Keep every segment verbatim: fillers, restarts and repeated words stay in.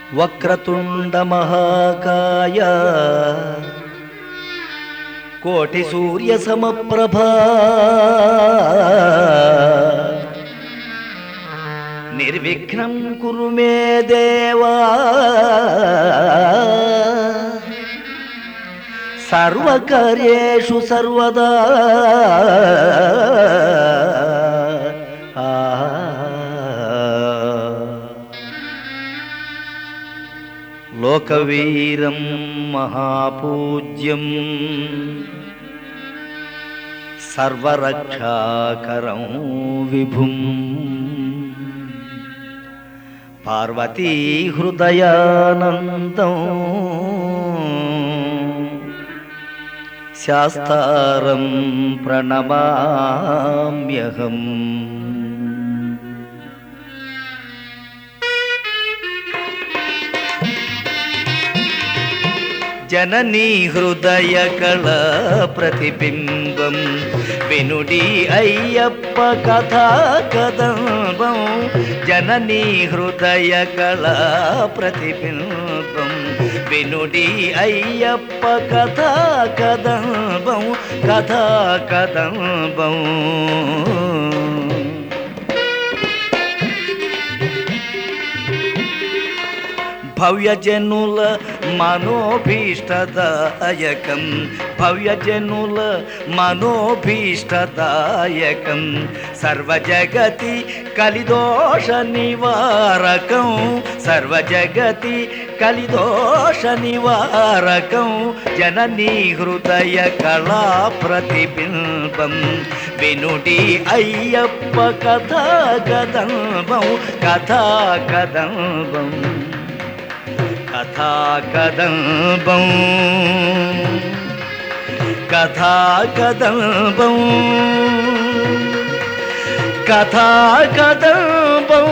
వక్రతుండ మహాకాయ కోటి సూర్య సమప్రభా నిర్విఘ్నం కురు మే దేవా సర్వకార్యేషు సర్వదా. లోకవీరం మహాపూజ్యం సర్వరక్షాకరం విభుం పార్వతీ హృదయానందం శాస్తారం ప్రణమామ్యహం. జననీ హృదయ కళ ప్రతిబింబం వినుడి అయ్యప్ప కథా కదంబం. జననీ హృదయ కళ ప్రతిబింబం వినుడి అయ్యప్ప కథా కదంబం కథా కదంబం. భవ్యజనుల మనోభీష్టదాయకం భవ్యజనుల మనోభీష్టదాయకం సర్వజగతి కలిదోష నివారకం సర్వజగతి కలిదోష నివారకం. జననీ హృదయ కళా ప్రతిబింబం వినుడి అయ్యప్ప కథా కదంబం కథా కదంబం కథా కదంబం కథా కదంబం కథా కదంబం.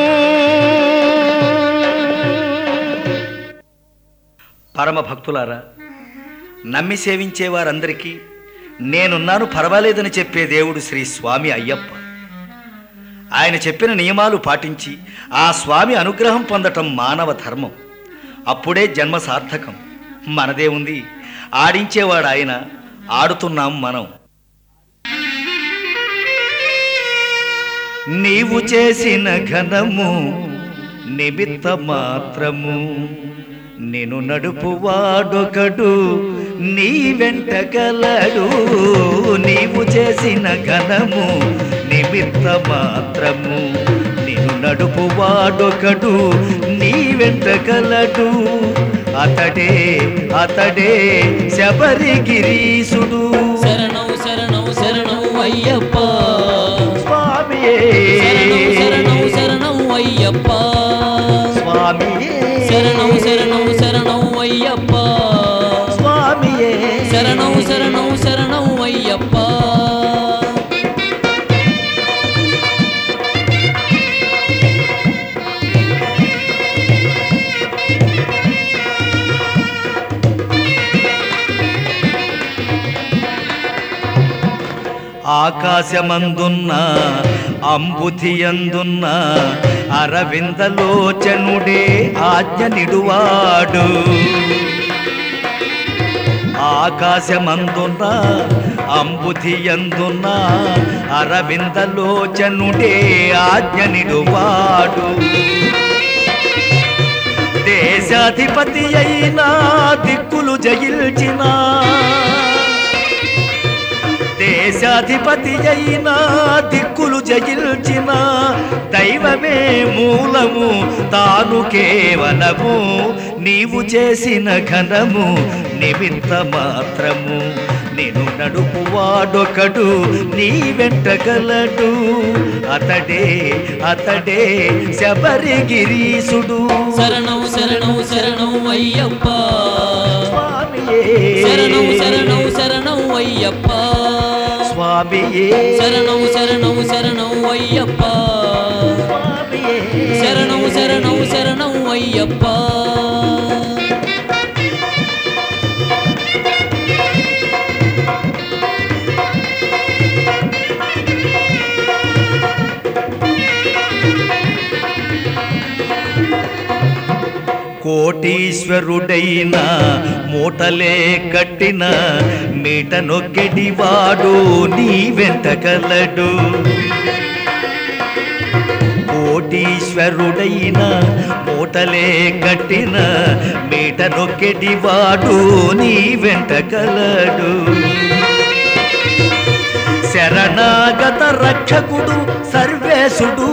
పరమ భక్తులారా, నమ్మి సేవించే వారందరికీ నేనున్నాను పర్వాలేదని చెప్పే దేవుడు శ్రీ స్వామి అయ్యప్ప. ఆయన చెప్పిన నియమాలు పాటించి ఆ స్వామి అనుగ్రహం పొందటం మానవ ధర్మం. అప్పుడే జన్మ సార్థకం. మనదే ఉంది, ఆడించేవాడు ఆయన, ఆడుతున్నాం మనం. నీవు చేసిన ఘనము నిమిత్త మాత్రము నిన్ను నడుపువాడొకడు నీ వెంట కలడు. నీవు చేసిన ఘనము నిమిత్త మాత్రము నిన్ను నడుపువాడొకడు నీ వెంట కలడు. అతడే అతడే శబరిగిరీసుడు. శరణం శరణం శరణం అయ్యప్ప స్వామియే శరణం శరణం అయ్యప్ప స్వామియే శరణం శరణం శరణం అయ్యప్ప స్వామియే శరణం శరణం శరణం అయ్యప్ప. ఆకాశమందున్న అంబుధియందున్న అరవిందలోచనుడే ఆజ్ఞ నిడువాడు. ఆకాశమందున్న అంబుధియందున్న అరవిందలోచనుడే ఆజ్ఞ నిడువాడు. దేశాధిపతి అయినా దిక్కులు జయించిన దేశాధిపతి అయినా దిక్కులు జయించిన దైవమే మూలము తాను కేవలము. నీవు చేసిన ఘనము నిమిత్త మాత్రము నిన్ను నడుపువాడొకడు నీ వెంట కలడు. అతడే అతడే శబరిగిరీసుడు. శరణం శరణం శరణం అయ్యప్ప స్వామియే శరణం శరణం శరణం అయ్యప్ప స్వామియే శరణం శరణం శరణం అయ్యప్ప స్వామియే శరణం శరణం శరణం అయ్యప్ప. కోటీశ్వరుడైన మూటలే కట్టిన మీట నొక్కెడివాడు నీ వెంట కలడు. కోటీశ్వరుడైన మూటలే కట్టిన మీట నొక్కెడివాడు నీ వెంట కలడు. శరణాగత రక్షకుడు సర్వేశుడు,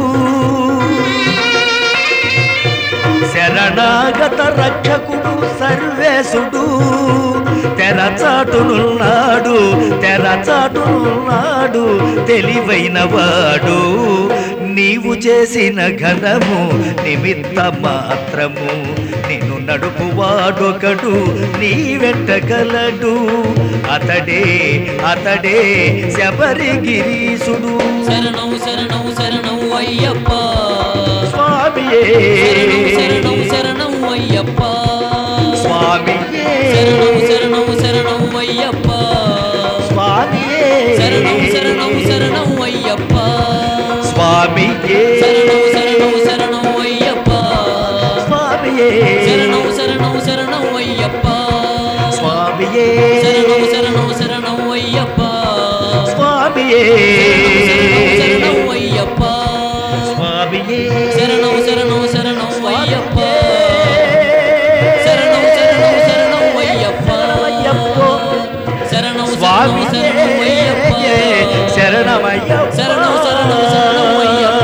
శరణాగత రక్షకుడు సర్వేశుడు, తెరచాటునున్నాడు తెరచాటునున్నాడు తెలివైన వాడు. నీవు చేసిన ఘనము నిమిత్త మాత్రము నిన్ను నడుపువాడొకడు నీ వెంట కలడు. అతడే అతడే శబరిగిరీసుడు. శరణం శరణం శరణం అయ్యప్ప స్వామియే శరణం శరణం అయ్యప్ప స్వామియే శరణం శరణం శరణం అయ్యప్ప స్వామియే శరణం శరణం శరణం అయ్యప్ప స్వామియే శరణం శరణం శరణం అయ్యప్ప స్వామియే శరణం శరణం శరణం అయ్యప్ప స్వామియే శరణం శరణం శరణం అయ్యప్ప స్వామియే శరణం అయ్యప్ప స్వామియే శరణం శరణం శరణం అయ్యప్ప శరణం శరణం శరణం అయ్యప్ప శరణం స్వామి శరణం అయ్యప్ప శరణమయ్యప్ప శరణం శరణం శరణం అయ్యప్ప.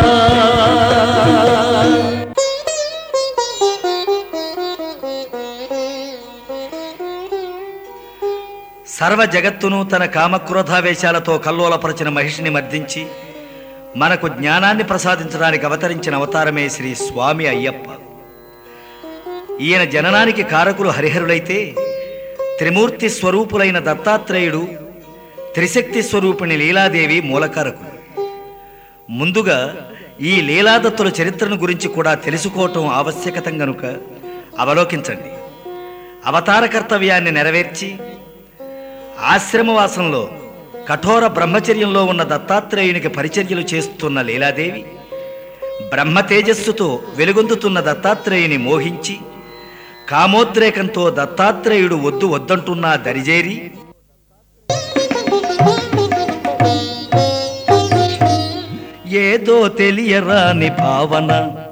సర్వ జగత్తును తన కామక్రోధావేశాలతో కల్లోలపరచిన మహిషిని మర్దించి మనకు జ్ఞానాన్ని ప్రసాదించడానికి అవతరించిన అవతారమే శ్రీ స్వామి అయ్యప్ప. ఈయన జననానికి కారకులు హరిహరులైతే త్రిమూర్తి స్వరూపులైన దత్తాత్రేయుడు, త్రిశక్తి స్వరూపిణి లీలాదేవి మూలకారకులు. ముందుగా ఈ లీలాదత్తుల చరిత్రను గురించి కూడా తెలుసుకోవటం ఆవశ్యకతం గనుక అవలోకించండి. అవతార కర్తవ్యాన్ని నెరవేర్చి ఆశ్రమవాసంలో కఠోర బ్రహ్మచర్యంలో ఉన్న దత్తాత్రేయునికి పరిచర్యలు చేస్తున్న లీలాదేవి బ్రహ్మ తేజస్సుతో వెలుగొందుతున్న దత్తాత్రేయుని మోహించి కామోద్రేకంతో దత్తాత్రేయుడు వద్దు వద్దంటున్నా దరిజేరి ఏదో తెలియరాని భావన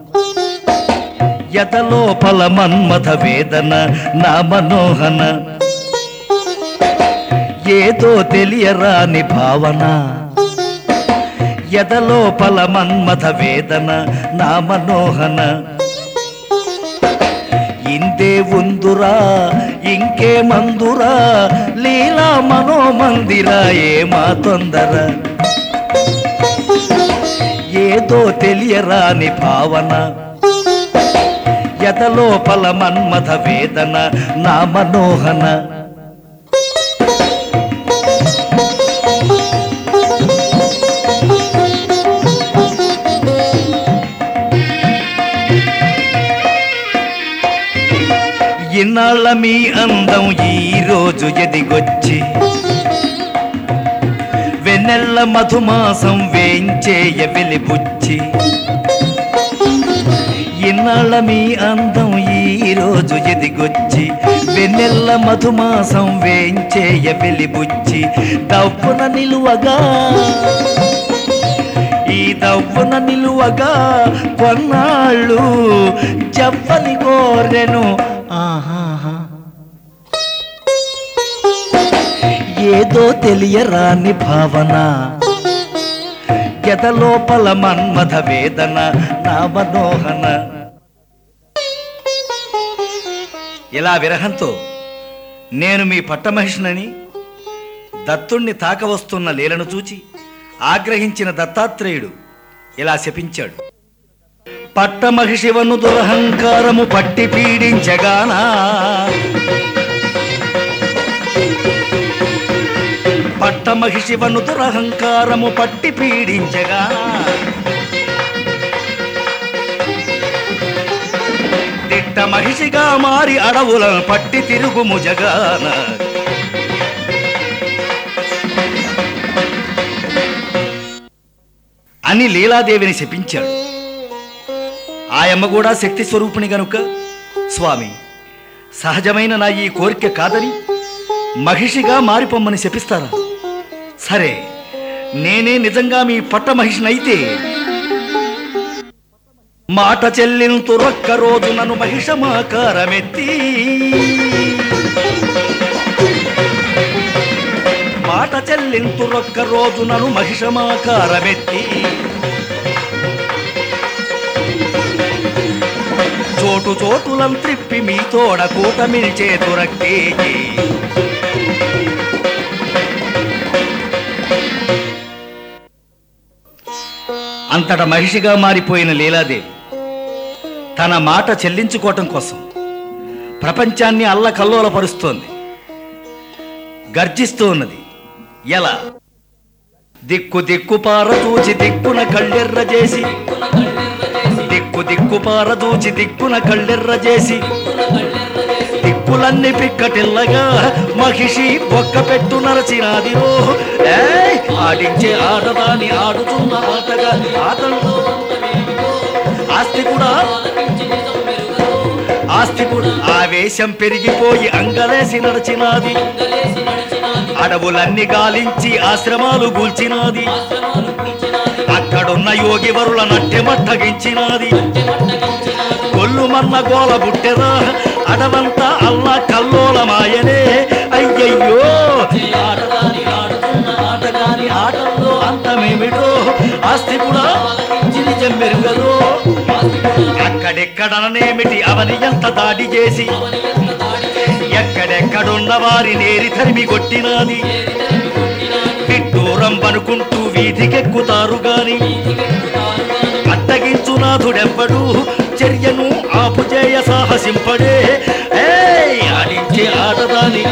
యతలోపల మన్మథ వేదన నా మనోహన. ఏదో తెలియరాని భావన యదలోపల మన్మథ వేదన నా మనోహన. ఇందే ఉందురా ఇంకే మందురా లీలా మనోమందిరా ఏమా తొందర. ఏదో తెలియరాని భావన యదలోపల మన్మథ వేదన నా మనోహన. ఇన్నాళ్ళ మీ అందం ఈ రోజు ఎదిగొచ్చి వెన్నెల్ల మధుమాసం వేంచేయ వెలిబుచ్చి. ఇన్నాళ్ళ మీ అందం ఈ రోజు ఎదిగొచ్చి వెన్నెల్ల మధుమాసం వేంచేయ వెలిబుచ్చి. దవ్వున నిలువగా ఈ దవ్వున నిలువగా కొన్నాళ్ళు జవ్వని కోరెను ఆహాహా. ఏదో తెలియరాని భావన గదలోపల మన్మథ వేదన నా మనోహన. ఇలా విరహంతో నేను మీ పట్టమహిషినని దత్తుణ్ణి తాకవస్తున్న లీలను చూచి ఆగ్రహించిన దత్తాత్రేయుడు ఇలా శపించాడు. పట్టమహిషివను దురహంకారము పట్టి పీడించగానా పట్టమహిషివను దురహంకారము పట్టి పీడించగా దిట్ట మహిషిగా మారి అడవులను పట్టి తిరుగుము జగాన. అని లీలాదేవిని శపించాడు. ఆయమ్మ కూడా శక్తి స్వరూపిణి గనుక స్వామి, సహజమైన నా ఈ కోరిక కాదని మహిషిగా మారిపోమ్మని శపిస్తారా? సరే, నేనే నిజంగా మీ పట్ట మహిషినైతే మాట చెల్లింతురొక్క రోజు నన్ను మహిషమాకారమెత్తి మాట చెల్లింతురొక్క రోజు నన్ను మహిషమాకారమెత్తి చోటు చోటులం త్రిప్పి మీ తోడ కూటమిని చేతురక్కి అంతట మహిషిగా మారిపోయిన లీలాదేవి తన మాట చెల్లించుకోవటం కోసం ప్రపంచాన్ని అల్లకల్లోలపరుస్తోంది, గర్జిస్తూ ఉన్నది. ఎలా? దిక్కు దిక్కు పారదూచి దిక్కున కళ్ళెర్ర చేసి దిక్కు దిక్కు పారదూచి దిక్కున కళ్ళెర్ర చేసి దిక్కులన్నీ పిక్కటిల్లగా మహిషి ఒక్క పెట్టు నరచినాదిరో. ఏయ్, ఆడించే ఆటదాని ఆడుతున్న ఆటగా ఆటల్లో ఆస్తి కూడా ఆస్తి కూడా ఆవేశం పెరిగిపోయి అంగలేసి నడిచినాది. అడవులన్నీ గాలించి ఆశ్రమాలు కూల్చినాది. అక్కడున్న యోగి వరుల నట్టెమట్టగించినాది. కొల్లుమన్న గోల బుట్టెరా అడవంతా అల్లా కల్లోలమాయనే. అయ్యయ్యో, ఆటగాని ఆడుతున్న ఆటగాని ఆటల్లో అంతమేమిటో ఆస్తి కూడా నిజం మెరుగదో. అక్కడెక్కడనేమిటి అవని ఎంత దాడి చేసి ఎక్కడెక్కడున్న వారి నేరి తరిమి కొట్టినాది. విడ్డూరం పనుకుంటూ వీధికెక్కుతారు గాని అడ్డగించునాథుడెవ్వడు చర్యను ఆపుచేయ సాహసింపడే. ఏయ్, ఆడించే ఆటదాని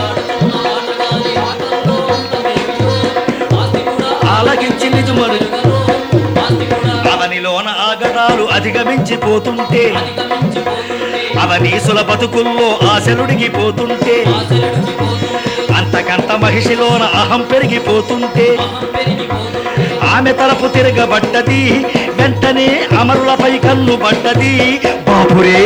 ఆలకించి నిజమను అవనిలోన ఆగడాలు అధిగమించిపోతుంటే అవనీసుల బతుకుల్లో ఆశలుడిగిపోతుంటే అంతకంత మహిషిలోన అహం పెరిగిపోతుంటే ఆమె తరపు తిరగబడ్డది. వెంటనే అమరులపై కన్ను పడ్డది. బాపురే,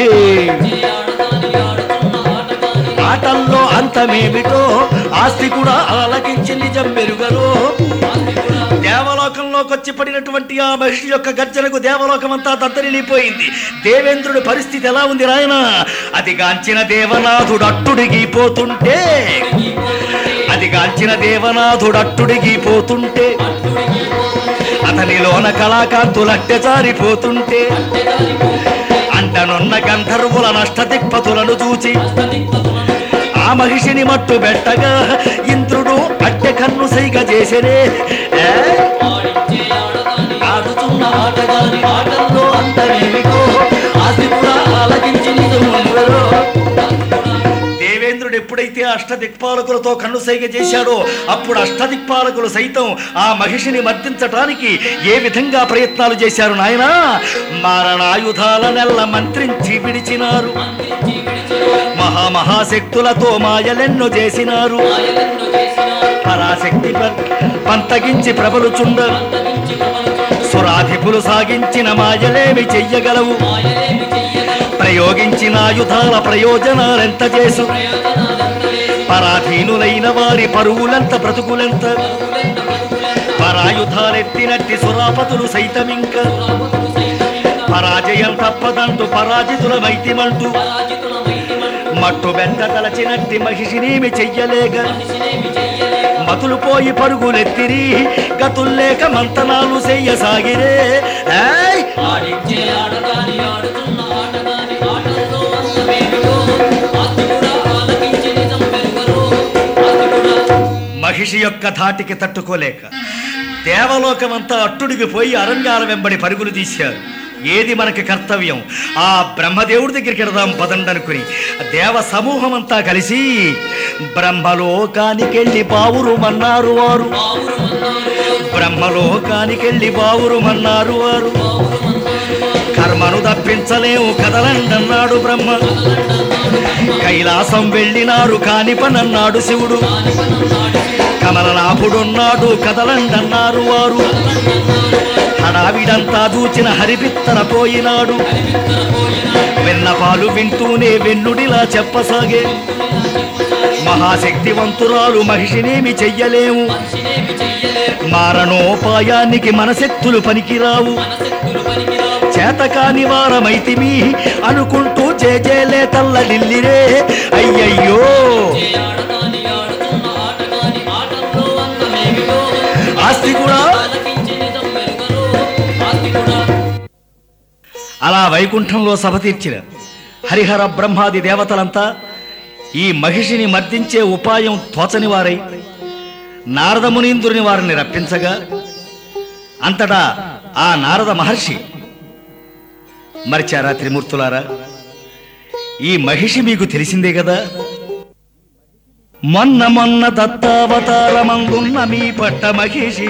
ఆటల్లో అంతమేమిటో ఆస్తి కూడా ఆలకించి నిజం మెరుగరో. దేవలోకంలోకి వచ్చి పడినటువంటి ఆ మహిషి యొక్క గర్జనకు దేవలోకం అంతా దద్దరిల్లిపోయింది. దేవేంద్రుడి పరిస్థితి ఎలా ఉంది రాయన? అది గాంచిన దేవనాథుడు అట్టుడిగిపోతుంటే అది గాంచిన దేవనాథుడు అట్టుడిగిపోతుంటే అతనిలోన కళాకాంతులట్టె జారిపోతుంటే అంటనున్న గంధర్వుల నష్ట దిక్పతులను చూచి ఆ మహిషిని మట్టు పెట్టగా ఇంద్రుడు అట్టె కన్ను సైగ చేసెనే. ఆడుతున్న ఆటగాని ఆటల్లో అంతమేమిటో ఆస్తి కూడా ఆలకించి నిజముందరో. దేవేంద్రుడు ఎప్పుడైతే అష్టదిక్పాలకులతో కన్ను సైగ చేశాడో అప్పుడు అష్టదిక్పాలకులు సైతం ఆ మహిషిని మర్దించటానికి ఏ విధంగా ప్రయత్నాలు చేశారు నాయనా? మారణాయుధాల నెల్ల మంత్రించి విడిచినారు. మహామహాశక్తులతో మాయలెన్నో చేసినారు. పరాశక్తి పంతగించి ప్రబలుచుండ సురాధిపులు సాగించిన మాయలేమి చెయ్యగలవు. ప్రయోగించిన ఆయుధాల ప్రయోజనాలెంత చేసు పరాధీనులైన వారి పరువులెంత బ్రతుకులెంత. పరాయుధాలెత్తినట్టి సురాపతులు సైతమింక పరాజయం తప్పదంటూ పరాజితులమైతిమంటూ మట్టు బెంట తలచినట్టి మహిషినేమి చెయ్యలేక మతులు పోయి పరుగులెత్తిరి. గతుల్లేక మంతనాలు చెయ్యసాగిరే. మహిషి యొక్క ధాటికి తట్టుకోలేక దేవలోకమంతా అట్టుడిగిపోయి అరణ్యాల వెంబడి పరుగులు తీశారు. ఏది మనకి కర్తవ్యం? ఆ బ్రహ్మదేవుడి దగ్గరికి వెళదాం పదండి అనుకుని దేవ సమూహం అంతా కలిసి బ్రహ్మలోకానికెళ్ళి బావురుమన్నారు వారు. బ్రహ్మలోకానికెళ్ళి బావురుమన్నారు వారు. కర్మను తప్పించలేము కదలండన్నాడు బ్రహ్మ. కైలాసం వెళ్ళినారు కాని పనన్నాడు శివుడు. కమలనాభుడున్నాడు కదలండన్నారు వారు. హడావిడంతా దూచిన హరిపిత్తర పోయినాడు. విన్నపాలు వింటూనే వెన్నుడిలా చెప్పసాగే, మహాశక్తివంతురాలు మహిషినేమి చెయ్యలేము, మనిషినేమి చెయ్యలేము, మారణోపాయానికి మన శక్తులు పనికిరావు, మన శక్తులు పనికిరావు, చేతకాని వారమైతిమి అనుకుంటూ చేజేలే తల్లడిల్లిరే అయ్యయ్యో. చే ఆడదాని ఆడుతున్న ఆటగాని ఆటల్లో అందమేమిటో, ఆస్తి కూడా ఆలకించి నిజం వెలుగలో, ఆస్తి కూడా. అలా వైకుంఠంలో సభ తీర్చిన హరిహర బ్రహ్మాది దేవతలంతా ఈ మహిషిని మర్దించే ఉపాయం తోచని వారై నారద మునీంద్రుని వారిని రప్పించగా, అంతటా ఆ నారద మహర్షి, మరిచారా త్రిమూర్తులారా, ఈ మహిషి మీకు తెలిసిందే కదా, మొన్న మొన్న దత్తావతారమందున్న మీ పట్ట మహిషి,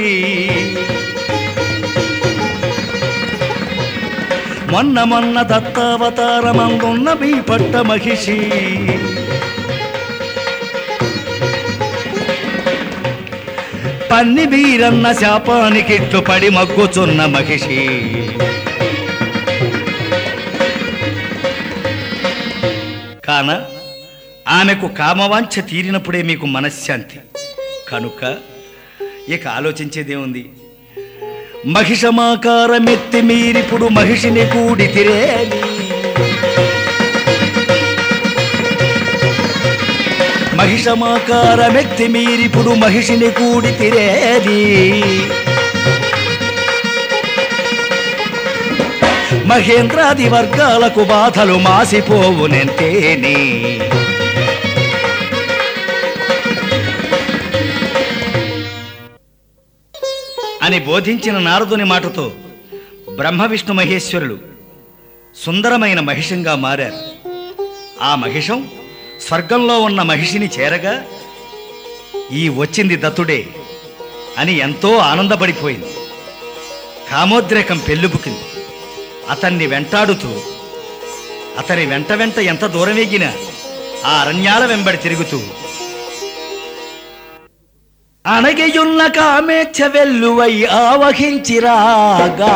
మొన్న మొన్న దత్తావతారమందున్న మీ పట్ట మహిషి, పన్ని వీరన్న శాపానికిట్లు పడి మగ్గుచున్న మహిషి, కాన ఆమెకు కామవాంఛ తీరినప్పుడే మీకు మనశ్శాంతి కనుక ఇక ఆలోచించేదేముంది, మహిషమాకారమెత్తి మీరిప్పుడు మహిషిని కూడి తిరేని, మహిషమాకారమెత్తి మీరిప్పుడు మహిషిని కూడి తిరేది, మహేంద్రాది వర్గాలకు బాధలు మాసిపోవునెంతేని, అని బోధించిన నారదుని మాటతో బ్రహ్మ విష్ణు మహేశ్వరులు సుందరమైన మహిషంగా మారారు. ఆ మహిషం స్వర్గంలో ఉన్న మహిషిని చేరగా, ఈ వచ్చింది దత్తుడే అని ఎంతో ఆనందపడిపోయింది. కామోద్రేకం పెళ్ళుబుకింది. అతన్ని వెంటాడుతూ అతని వెంట వెంట ఎంత దూరం ఎగినా ఆ అరణ్యాల వెంబడి తిరుగుతూ, అనగయున్న కామేచ్ఛ వెల్లువై ఆవహించిరాగా,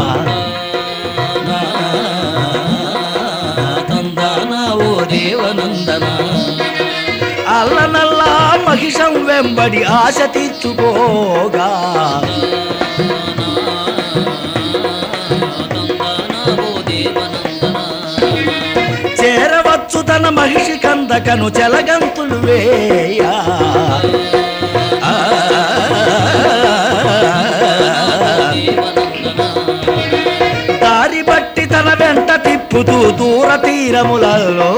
తందానా ఓ దేవనందన, అల్లనల్లా మహిషం వెంబడి ఆశ తీర్చుకోగా, తందానా ఓ దేవనందన, చేరవచ్చు తన మహిషి కందకను చెలగంతులు వేయా, దారి బట్టి తన వెంట తిప్పుతూ దూర తీరములలో,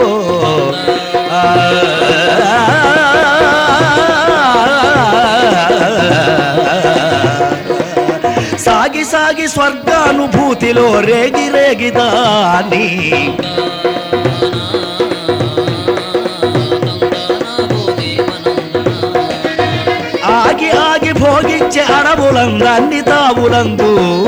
సాగి సాగి స్వర్గానుభూతిలో రేగి రేగిదాని, ఆగి ఆగి భోగించే అడవులందన్ని తావులందు,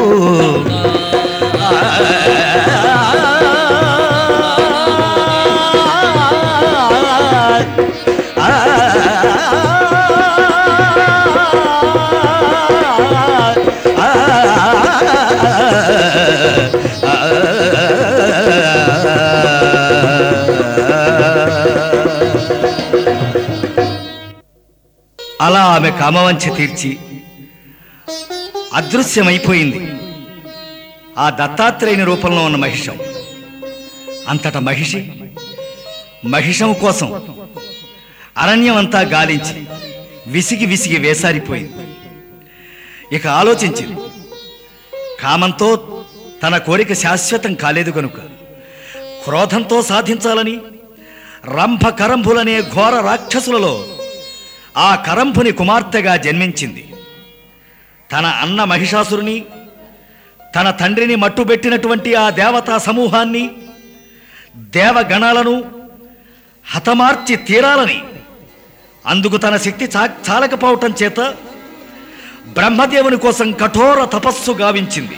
అలా ఆమె కామవంచ తీర్చి అదృశ్యమైపోయింది ఆ దత్తాత్రేయుని రూపంలో ఉన్న మహిషం. అంతటా మహిషి మహిషం కోసం అరణ్యమంతా గాలించి విసిగి విసిగి వేసారిపోయింది. ఇక ఆలోచించింది, కామంతో తన కోరిక శాశ్వతం కాలేదు కనుక క్రోధంతో సాధించాలని రంభ కరంభులనే ఘోర రాక్షసులలో ఆ కరంభుని కుమార్తెగా జన్మించింది. తన అన్న మహిషాసురుని, తన తండ్రిని మట్టుబెట్టినటువంటి ఆ దేవతా సమూహాన్ని, దేవగణాలను హతమార్చి తీరాలని, అందుకు తన శక్తి చా చాలకపోవటం చేత బ్రహ్మదేవుని కోసం కఠోర తపస్సు గావించింది.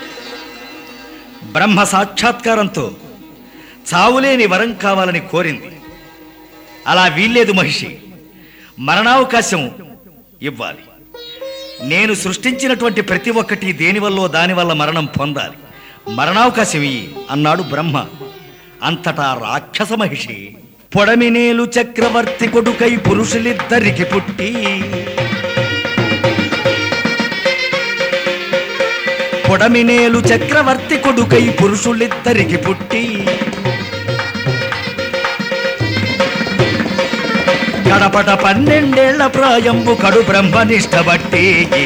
బ్రహ్మ సాక్షాత్కారంతో చావులేని వరం కావాలని కోరింది. అలా వీల్లేదు మహిషి, మరణావకాశం ఇవ్వాలి. నేను సృష్టించినటువంటి ప్రతి ఒక్కటి దేనివల్ల దానివల్ల మరణం పొందాలి, మరణావకాశం ఇయ్యి అన్నాడు బ్రహ్మ. అంతటా రాక్షస మహిషి పొడమినేలు చక్రవర్తి కొడుకై పురుషులిద్దరికి పుట్టి పొడమినేలు చక్రవర్తి కొడుకై పురుషులిద్దరికి పుట్టి గడపట పన్నెండేళ్ల ప్రాయంబు కడు బ్రహ్మనిష్టబట్టి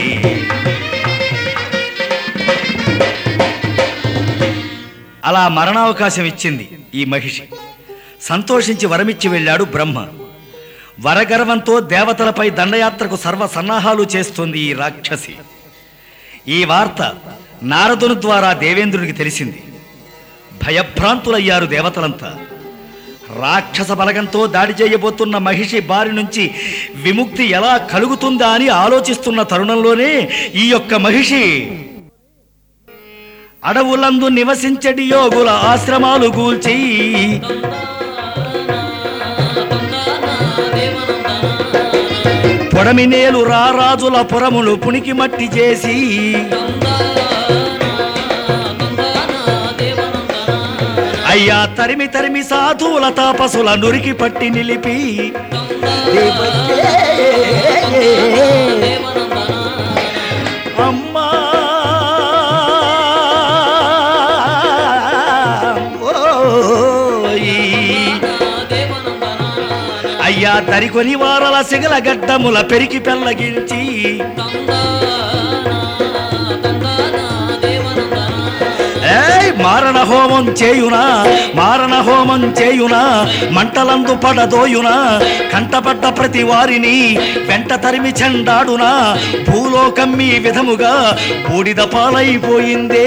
అలా మరణావకాశం ఇచ్చింది ఈ మహిషి. సంతోషించి వరమిచ్చి వెళ్ళాడు బ్రహ్మ. వరగర్వంతో దేవతలపై దండయాత్రకు సర్వ సన్నాహాలు చేస్తుంది ఈ రాక్షసి. ఈ వార్త నారదుని ద్వారా దేవేంద్రునికి తెలిసింది. భయభ్రాంతులయ్యారు దేవతలంతా. రాక్షస బలగంతో దాడి చేయబోతున్న మహిషి బారి నుంచి విముక్తి ఎలా కలుగుతుందా అని ఆలోచిస్తున్న తరుణంలోనే ఈ యొక్క మహిషి అడవులందు నివసించడి యోగుల ఆశ్రమాలు గూల్చి పొడమినేలు రారాజుల పురములు పునికి మట్టి చేసి అయ్యా తరిమి తరిమి సాధువుల తాపసుల నురికి పట్టి నిలిపి అమ్మా అయ్యా తరికొని వారల సిగల గడ్డముల పెరికి పెళ్ళగించి ఏయ్ మారణ హోమం చేయునా మారణ హోమం చేయునా మంటలందు పడదోయునా కంటపడ్డ ప్రతి వారిని వెంట తరిమి చెండాడునా భూలోకం ఈ విధముగా బూడిద పాలైపోయిందే.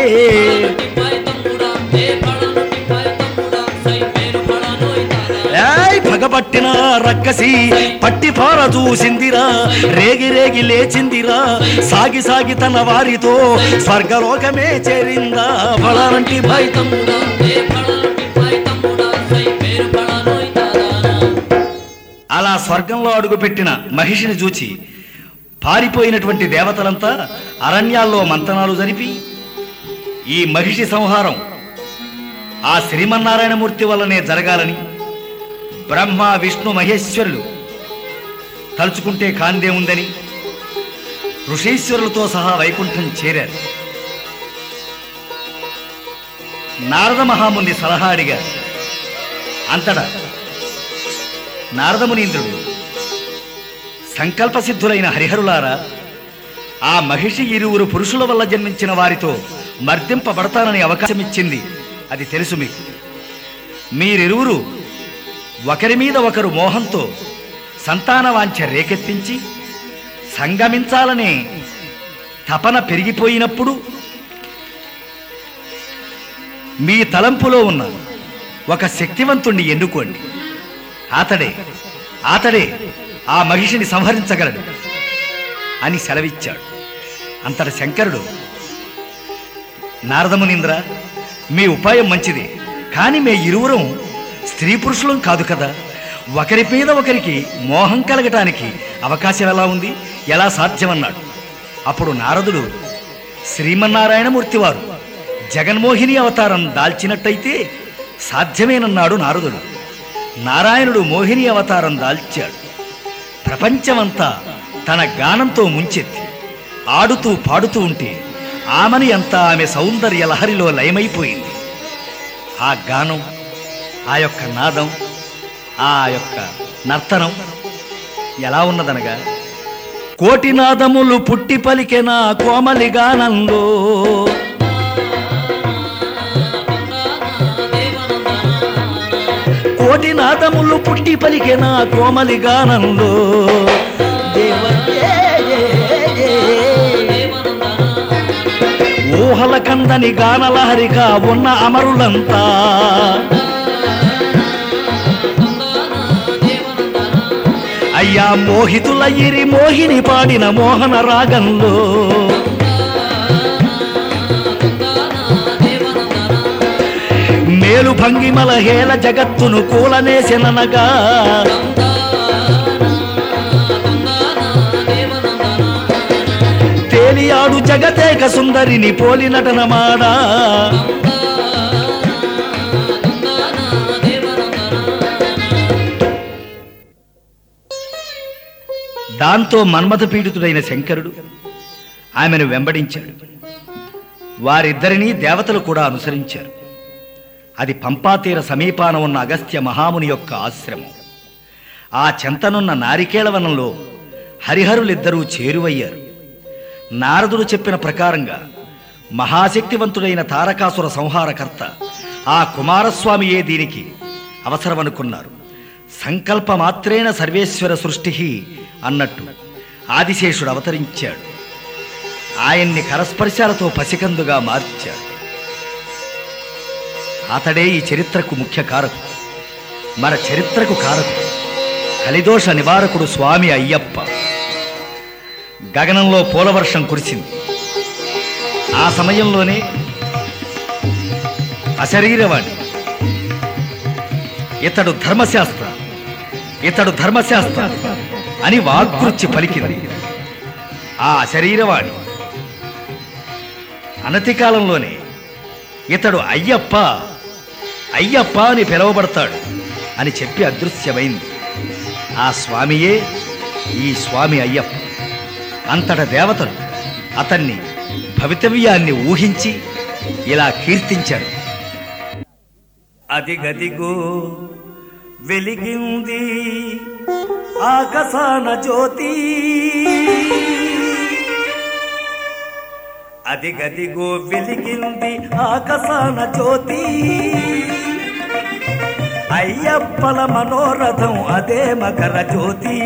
పగబట్టిన రక్కసి పట్టి పార చూసిందిరా రేగి రేగి లేచిందిరా సాగి సాగి తన వారితో స్వర్గలోకమే చేరిందా. బలాంటి భైతముడా అలా స్వర్గంలో అడుగుపెట్టిన మహిషిని చూచి పారిపోయినటువంటి దేవతలంతా అరణ్యాల్లో మంతనాలు జరిపి ఈ మహిషి సంహారం ఆ శ్రీమన్నారాయణమూర్తి వల్లనే జరగాలని బ్రహ్మ విష్ణు మహేశ్వరులు తలుచుకుంటే కాందే ఉందని ఋషీశ్వరులతో సహా వైకుంఠం చేరారు. నారద మహాముని సలహా అడిగారు. అంతటా నారదమునీంద్రుడు సంకల్పసిద్ధులైన హరిహరులారా, ఆ మహిషి ఇరువురు పురుషుల వల్ల జన్మించిన వారితో మర్దింపబడతానని అవకాశం ఇచ్చింది, అది తెలుసు మీకు. మీరిరువురు ఒకరి మీద ఒకరు మోహంతో సంతాన వాంఛ రేకెత్తించి సంగమించాలనే తపన పెరిగిపోయినప్పుడు మీ తలంపులో ఉన్న ఒక శక్తివంతుణ్ణి ఎన్నుకోండి. అతడే అతడే ఆ మహిషిని సంహరించగలడు అని సెలవిచ్చాడు. అంతట శంకరుడు, నారదమునీంద్ర, మీ ఉపాయం మంచిది, కానీ మే ఇరువురం స్త్రీ పురుషులం కాదు కదా. ఒకరి మీద ఒకరికి మోహం కలగటానికి అవకాశం ఎలా ఉంది, ఎలా సాధ్యమన్నాడు. అప్పుడు నారదుడు, శ్రీమన్నారాయణమూర్తి వారు జగన్మోహిని అవతారం దాల్చినట్టయితే సాధ్యమేనన్నాడు నారదుడు. నారాయణుడు మోహిని అవతారం దాల్చాడు. ప్రపంచమంతా తన గానంతో ముంచెత్తి ఆడుతూ పాడుతూ ఉంటే ఆమెని అంతా ఆమె సౌందర్య లహరిలో లయమైపోయింది. ఆ గానం, ఆ యొక్క నాదం, ఆ యొక్క నర్తనం ఎలా ఉన్నదనగా, కోటి నాదములు పుట్టి పలికెన కోమలి గానంలో కోటి నాదములు పుట్టి పలికెన కోమలి గానంలో ఊహల కందని గానలహరిగా ఉన్న అమరులంతా అయ్యా మోహితుల ఇరి మోహిని పాడిన మోహన రాగంలో మేలు భంగిమల హేళ జగత్తును కూలనేసెననగా తేలియాడు జగతేక సుందరిని పోలి నటనమాడా దాంతో మన్మథ పీడితుడైన శంకరుడు ఆమెను వెంబడించాడు. వారిద్దరినీ దేవతలు కూడా అనుసరించారు. అది పంపాతీర సమీపాన ఉన్న అగస్త్య మహాముని యొక్క ఆశ్రమం. ఆ చెంతనున్న నారికేళవనంలో హరిహరులిద్దరూ చేరువయ్యారు. నారదుడు చెప్పిన ప్రకారంగా మహాశక్తివంతుడైన తారకాసుర సంహారకర్త ఆ కుమారస్వామియే దీనికి అవసరమనుకున్నారు. సంకల్పమాత్రేణ సర్వేశ్వర సృష్టి అన్నట్టు ఆదిశేషుడు అవతరించాడు. ఆయన్ని కరస్పర్శాలతో పసికందుగా మార్చాడు. అతడే ఈ చరిత్రకు ముఖ్య కారకుడు. మన చరిత్రకు కారకుడు కలిదోష నివారకుడు స్వామి అయ్యప్ప. గగనంలో పూలవర్షం కురిసింది. ఆ సమయంలోనే అశరీరవాణి ఇతడు ధర్మశాస్త్ర ఇతడు ధర్మశాస్త్ర అని వాగ్కృత్య పలికింది. ఆ అశరీరవాణి అనతి కాలంలోనే ఇతడు అయ్యప్ప అయ్యప్ప అని పిలువబడతాడు అని చెప్పి అదృశ్యమైంది. ఆ స్వామియే ఈ స్వామి అయ్యప్ప. అంతట దేవతలు అతన్ని భవితవ్యాన్ని ఊహించి ఇలా కీర్తించారు. అదిగదిగో వెలిగింది ఆకాశాన జ్యోతి, అదిగదిగో వెలిగింది ఆకాశాన జ్యోతి, అయ్యప్పల మనోరథం అదే మకర జ్యోతి.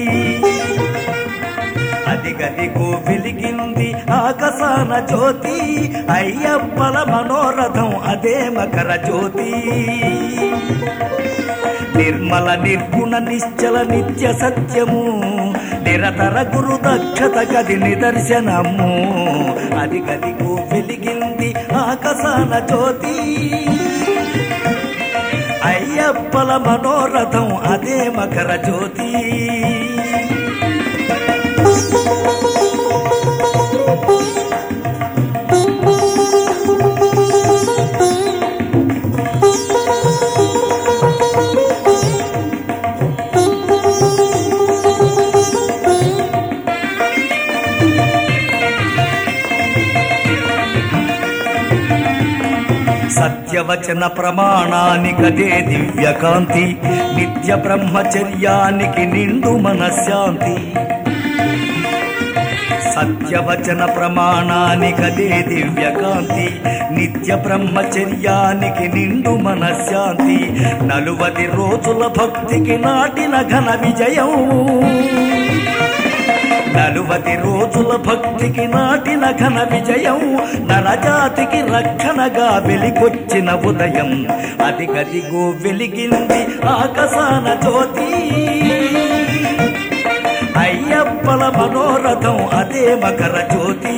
అదిగదిగో వెలిగింది ఆకాశాన జ్యోతి, అయ్యప్పల మనోరథం అదే మకర జ్యోతి. నిర్మల నిర్గుణ నిశ్చల నిత్య సత్యము, నిరతర గురు దక్షత గది నిదర్శనము. అదిగదిగో వెలిగింది ఆకాశాన జ్యోతి, అయ్యప్పల మనోరథం అదే మకర జ్యోతి. సత్యవచన ప్రమాణానికదే దివ్యకాంతి, నిత్య బ్రహ్మచర్యానికి నిండు మనశ్శాంతి. సత్యవచన ప్రమాణానికదే దివ్యకాంతి, నిత్య బ్రహ్మచర్యానికి నిండు మనశ్శాంతి. నలువది రోజుల భక్తికి నాటిన ఘన విజయం, నలువది రోజుల భక్తికి నాటిన ఘన విజయం. నరజాతికి రక్షణగా వెలిగొచ్చిన ఉదయం, అదిగదిగో వెలిగింది ఆకాశాన జ్యోతి, అయ్యప్పల మనోరథం అదే మకర జ్యోతి.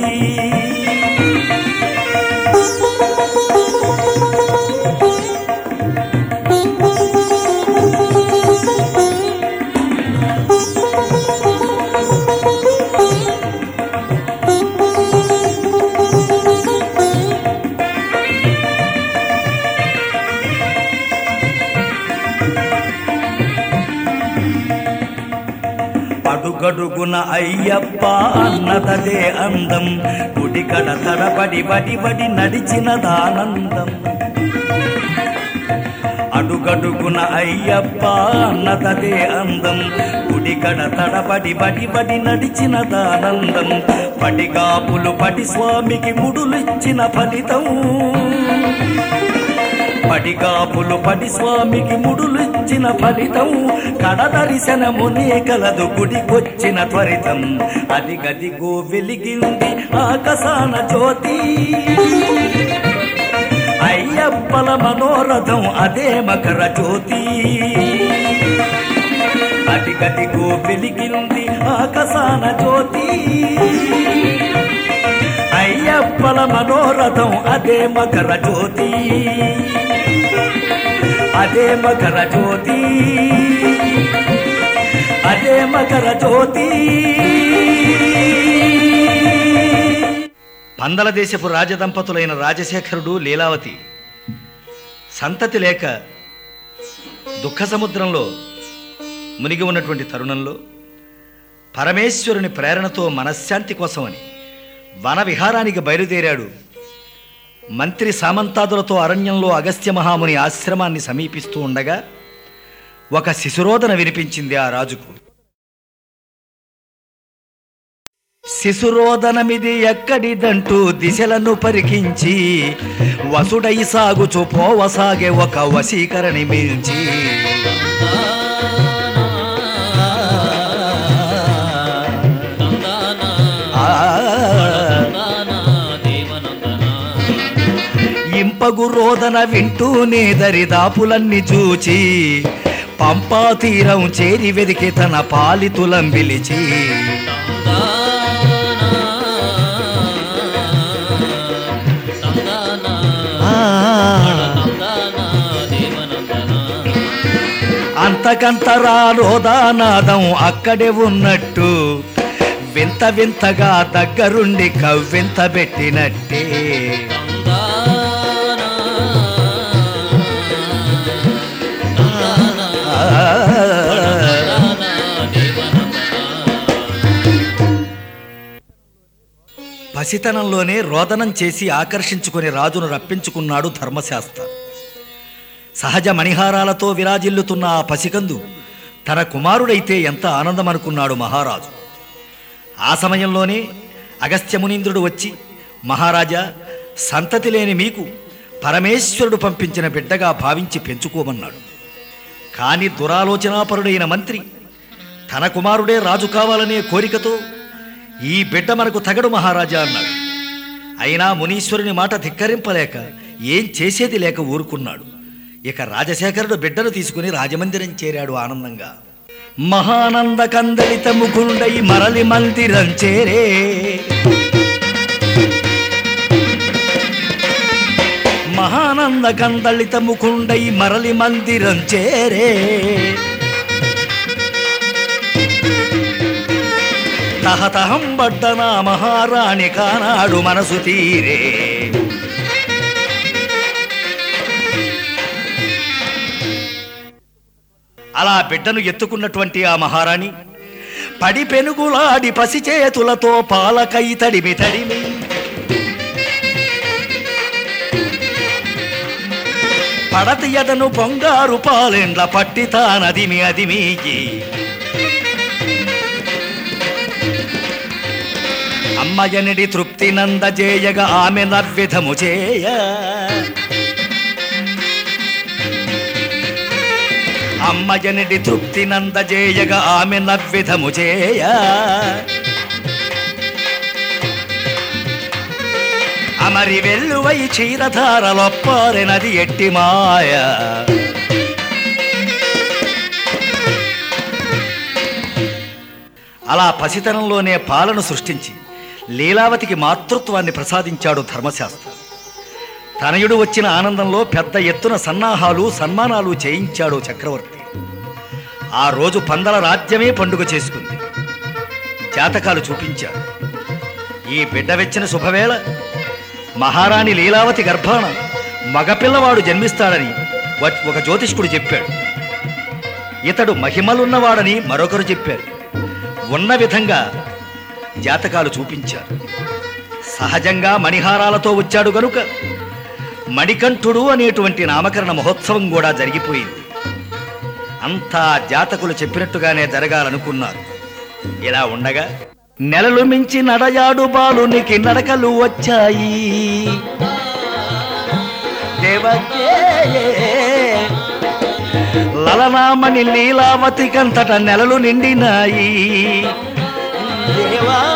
అడుగడుగున అయ్యప్ప అన్నదదే అందం, గుడి కడ తడబడి బడి బడి నడిచినదానందం. అడుగడుగున అయ్యప్ప అన్నదదే అందం, గుడి కడ తడబడి బడి బడి నడిచినదానందం. పడిగాపులు పడి స్వామికి ముడులిచ్చిన ఫలితం, పడిగాపులు పడి స్వామికి ముడులిచ్చిన ఫలితం. కడ దర్శనమునే కలదు గుడికొచ్చిన త్వరితం, అదిగదిగో వెలిగింది ఆకాశాన జ్యోతి, అయ్యప్పల మనోరథం అదే మకర జ్యోతి. అదిగదిగో వెలిగింది ఆకాశాన జ్యోతి, అయ్యప్పల మనోరథం అదే మకర జ్యోతి, అదే మకర జ్యోతి, అదే మకర జ్యోతి. పందల దేశపు రాజదంపతులైన రాజశేఖరుడు లీలావతి సంతతి లేక దుఃఖ సముద్రంలో మునిగి ఉన్నటువంటి తరుణంలో పరమేశ్వరుని ప్రేరణతో మనశ్శాంతి కోసమని వన విహారానికి బయలుదేరాడు. మంత్రి సామంతాదులతో అరణ్యంలో అగస్త్య మహాముని ఆశ్రమాన్ని సమీపిస్తూ ఉండగా ఒక శిశురోదన వినిపించింది ఆ రాజుకు. శిశురోదనమిది ఎక్కడిదంటూ దిశలను పరికించి వసుడై సాగుచు పోవసాగే ఒక వశీకరణి మిల్చి ఇంపగు రోదన వింటూనే దరిదాపులన్నీ చూచి పంపా తీరం చేరి వెదికి తన పాలితులం పిలిచి అంతకంతరా రోదానాదం అక్కడే ఉన్నట్టు వింత వింతగా దగ్గరుండి కవ్వింత పెట్టినట్టే పసితనంలోనే రోదనం చేసి ఆకర్షించుకుని రాజును రప్పించుకున్నాడు ధర్మశాస్త్ర. సహజ మణిహారాలతో విరాజిల్లుతున్న ఆ పసికందు తన కుమారుడైతే ఎంత ఆనందం అనుకున్నాడు మహారాజు. ఆ సమయంలోనే అగస్త్యమునీంద్రుడు వచ్చి, మహారాజా, సంతతి లేని మీకు పరమేశ్వరుడు పంపించిన బిడ్డగా భావించి పెంచుకోమన్నాడు. కాని దురాలోచనాపరుడైన మంత్రి తన కుమారుడే రాజు కావాలనే కోరికతో, ఈ బిడ్డ మనకు తగడు మహారాజా అన్నాడు. అయినా మునీశ్వరుని మాట ధిక్కరింపలేక ఏం చేసేది లేక ఊరుకున్నాడు. ఇక రాజశేఖరుడు బిడ్డను తీసుకుని రాజమందిరం చేరాడు ఆనందంగా. మహానంద కందలిత ముకుండై మరలి మందిరం చేరే మహానంద కందళిత ముకుండై మరలి మందిరం చేరే తహతహం బడ్డనా మహారాణి కానాడు మనసు తీరే అలా బిడ్డను ఎత్తుకున్నటువంటి ఆ మహారాణి పడి పెనుగులాడి పసి చేతులతో పాలకై తడిమి తడిమి పడతి ఎదను పొంగారు పాలెండ్ల పట్టితా నదిమి అదిమీగి అమ్మయనిడి తృప్తి నందజేయగా ఆమె నవ్విధము చేయ అమ్మయనిడి తృప్తి నందజేయగా ఆమె నవ్విధము చేయ అమరి వెల్లువై క్షీరధారలొప్పారెనది ఎట్టి మాయ అలా పసితనంలోనే పాలను సృష్టించి లీలావతికి మాతృత్వాన్ని ప్రసాదించాడు ధర్మశాస్త్ర. తనయుడు వచ్చిన ఆనందంలో పెద్ద ఎత్తున సన్నాహాలు సన్మానాలు చేయించాడు చక్రవర్తి. ఆ రోజు పందల రాజ్యమే పండుగ చేసుకుంది. జాతకాలు చూపించాడు. ఈ బిడ్డ వెచ్చిన శుభవేళ మహారాణి లీలావతి గర్భాన మగపిల్లవాడు జన్మిస్తాడని ఒక జ్యోతిష్కుడు చెప్పాడు. ఇతడు మహిమలున్నవాడని మరొకరు చెప్పారు. ఉన్న విధంగా జాతకాలు చూపించారు. సహజంగా మణిహారాలతో వచ్చాడు గనుక మణికంఠుడు అనేటువంటి నామకరణ మహోత్సవం కూడా జరిగిపోయింది. అంతా జాతకులు చెప్పినట్టుగానే జరగాలనుకున్నారు. ఇలా ఉండగా నెలలు మించి నడయాడు బాలునికి నడకలు వచ్చాయి. లలనామణి లీలావతి కంతట నెలలు నిండినాయి. దేవా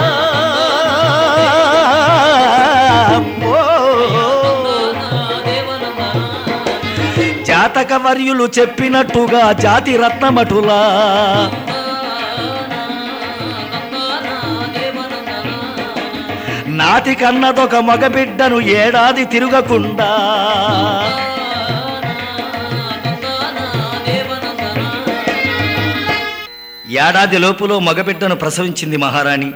జాతక వర్యులు చెప్పినట్టుగా జాతి రత్నమటులా నాటి కన్నదొక మగబిడ్డను ఏడాది తిరగకుండా ఏడాది లోపులో మగబిడ్డను ప్రసవించింది మహారాణి.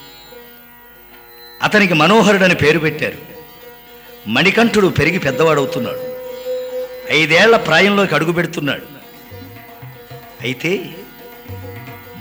అతనికి మనోహరుడని పేరు పెట్టారు. మణికంఠుడు పెరిగి పెద్దవాడవుతున్నాడు. ఐదేళ్ల ప్రాయంలోకి అడుగు పెడుతున్నాడు. అయితే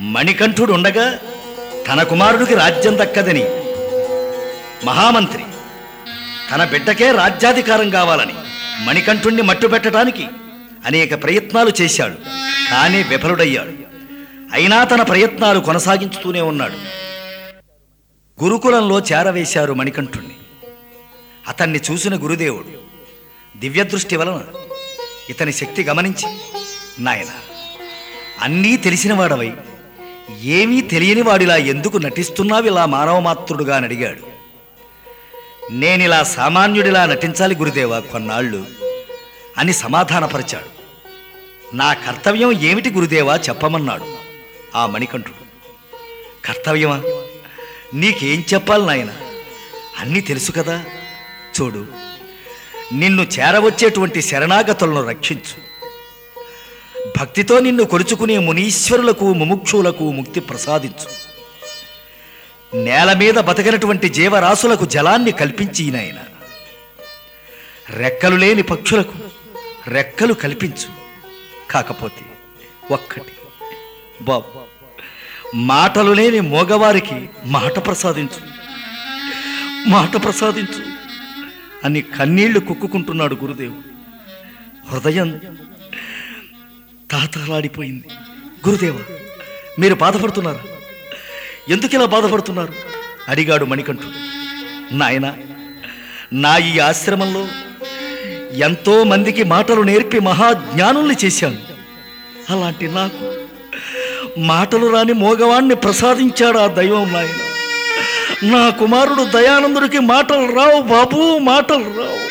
మణికంఠుడు ఉండగా తన కుమారుడికి రాజ్యం దక్కదని మహామంత్రి తన బిడ్డకే రాజ్యాధికారం కావాలని మణికంఠుణ్ణి మట్టుబెట్టడానికి అనేక ప్రయత్నాలు చేశాడు. కానీ విఫలుడయ్యాడు. అయినా తన ప్రయత్నాలు కొనసాగించుతూనే ఉన్నాడు. గురుకులంలో చేరవేశారు మణికంఠుణ్ణి. అతన్ని చూసిన గురుదేవుడు దివ్యదృష్టి వలన ఇతని శక్తి గమనించి, నాయన, అన్నీ తెలిసినవాడవై ఏమీ తెలియని వాడిలా ఎందుకు నటిస్తున్నావు ఇలా మానవమాత్రుడుగా అని అడిగాడు. నేనిలా సామాన్యుడిలా నటించాలి గురుదేవా కొన్నాళ్ళు అని సమాధానపరిచాడు. నా కర్తవ్యం ఏమిటి గురుదేవా చెప్పమన్నాడు ఆ మణికంఠుడు. కర్తవ్యమా? నీకేం చెప్పాలి నాయన, అన్నీ తెలుసు కదా. చూడు, నిన్ను చేరవచ్చేటువంటి శరణాగతులను రక్షించు. భక్తితో నిన్ను కొలుచుకునే మునీశ్వరులకు ముముక్షులకు ముక్తి ప్రసాదించు. నేల మీద బతకనటువంటి జీవరాశులకు జలాన్ని కల్పించి నాయన. రెక్కలు లేని పక్షులకు రెక్కలు కల్పించు. కాకపోతే ఒక్కటి బాబు, మాటలు లేని మోగవారికి మాట ప్రసాదించు, మాట ప్రసాదించు అని కన్నీళ్లు కుక్కుకుంటున్నాడు గురుదేవుడు. హృదయం తాతలాడిపోయింది. గురుదేవ, మీరు బాధపడుతున్నారా? ఎందుకు ఇలా బాధపడుతున్నారు అడిగాడు మణికంఠుడు. నాయన, నా ఈ ఆశ్రమంలో ఎంతో మందికి మాటలు నేర్పి మహాజ్ఞానుల్ని చేశాను. అలాంటి నాకు మాటలు రాని మోగవాణ్ణి ప్రసాదించాడు ఆ దైవం. నాయన, నా కుమారుడు దయానందుడికి మాటలు రావు బాబు, మాటలు రావు.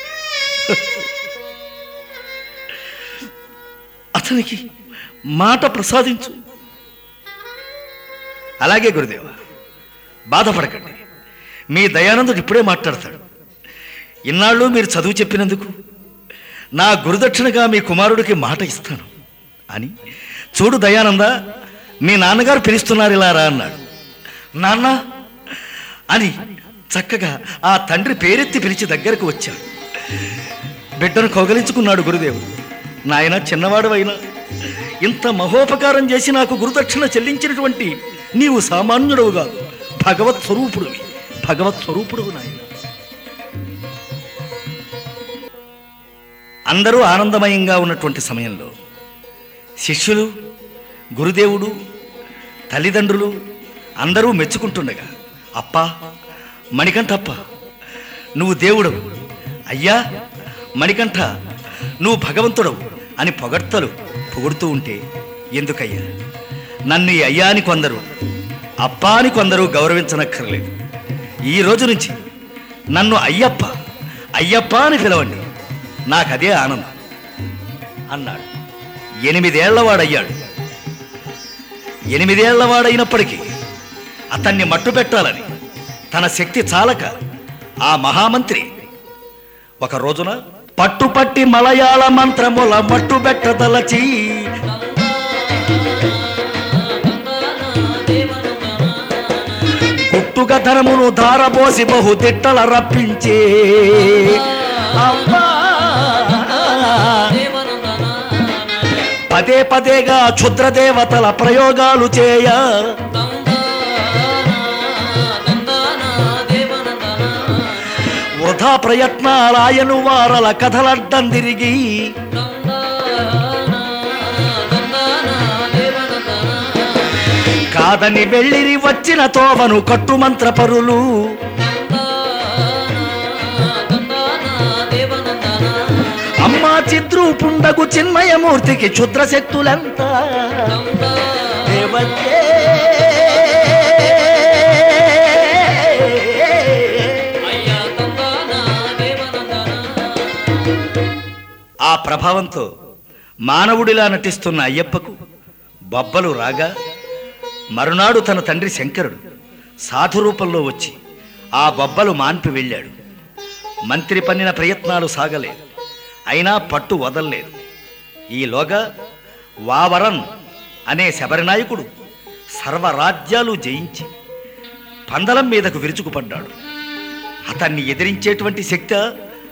అతనికి మాట ప్రసాదించు. అలాగే గురుదేవ, బాధపడకండి. మీ దయానందుడు ఇప్పుడే మాట్లాడతాడు. ఇన్నాళ్ళు మీరు చదువు చెప్పినందుకు నా గురుదక్షిణగా మీ కుమారుడికి మాట ఇస్తాను అని. చూడు దయానంద, మీ నాన్నగారు పిలుస్తున్నారు, ఇలా రా అన్నాడు. నాన్న అని చక్కగా ఆ తండ్రి పేరెత్తి పిలిచి దగ్గరకు వచ్చాడు. బిడ్డను కౌగలించుకున్నాడు గురుదేవుడు. నాయన, చిన్నవాడు అయినా ఇంత మహోపకారం చేసి నాకు గురుదక్షిణ చెల్లించినటువంటి నీవు సామాన్యుడవుగా భగవత్ స్వరూపుడువి, భగవత్ స్వరూపుడువు నాయన. అందరూ ఆనందమయంగా ఉన్నటువంటి సమయంలో శిష్యులు, గురుదేవుడు, తల్లిదండ్రులు అందరూ మెచ్చుకుంటుండగా, అప్పా, మణికంఠప్ప, నువ్వు దేవుడవు, అయ్యా మణికంఠ నువ్వు భగవంతుడవు అని పొగడ్తలు పొగుడుతూ ఉంటే, ఎందుకయ్యా నన్ను ఈ అయ్యా అని కొందరు, అప్పా అని కొందరు గౌరవించనక్కర్లేదు. ఈ రోజు నుంచి నన్ను అయ్యప్ప అయ్యప్ప అని పిలవండి, నాకదే ఆనందం అన్నాడు. ఎనిమిదేళ్లవాడయ్యాడు. ఎనిమిదేళ్లవాడైనప్పటికీ అతన్ని మట్టుబెట్టాలని తన శక్తి చాలక ఆ మహామంత్రి ఒక రోజున పట్టుపట్టి మలయాళ మంత్రముల మట్టుబెట్టదలచి గుట్టుగా ధనమును ధారబోసి బహు తిట్టల రప్పించే పదే పదేగా క్షుద్రదేవతల ప్రయోగాలు చేయ వృధా ప్రయత్నాలాయను వారల కథలడ్డం తిరిగి కాదని వెళ్ళిరి వచ్చిన తోవను కట్టుమంత్ర పరులు అమ్మా చిద్రూపుండగు చిన్మయమూర్తికి క్షుద్రశక్తులంత దేవతే ఆ ప్రభావంతో మానవుడిలా నటిస్తున్న అయ్యప్పకు బొబ్బలు రాగా మరునాడు తన తండ్రి శంకరుడు సాధు రూపంలో వచ్చి ఆ బొబ్బలు మాన్పి వెళ్ళాడు. మంత్రి పన్నిన ప్రయత్నాలు సాగలేదు, అయినా పట్టు వదల్లేదు. ఈలోగా వావరన్ అనే శబరినాయకుడు సర్వరాజ్యాలు జయించి పందలం మీదకు విరుచుకుపడ్డాడు. అతన్ని ఎదిరించేటువంటి శక్తి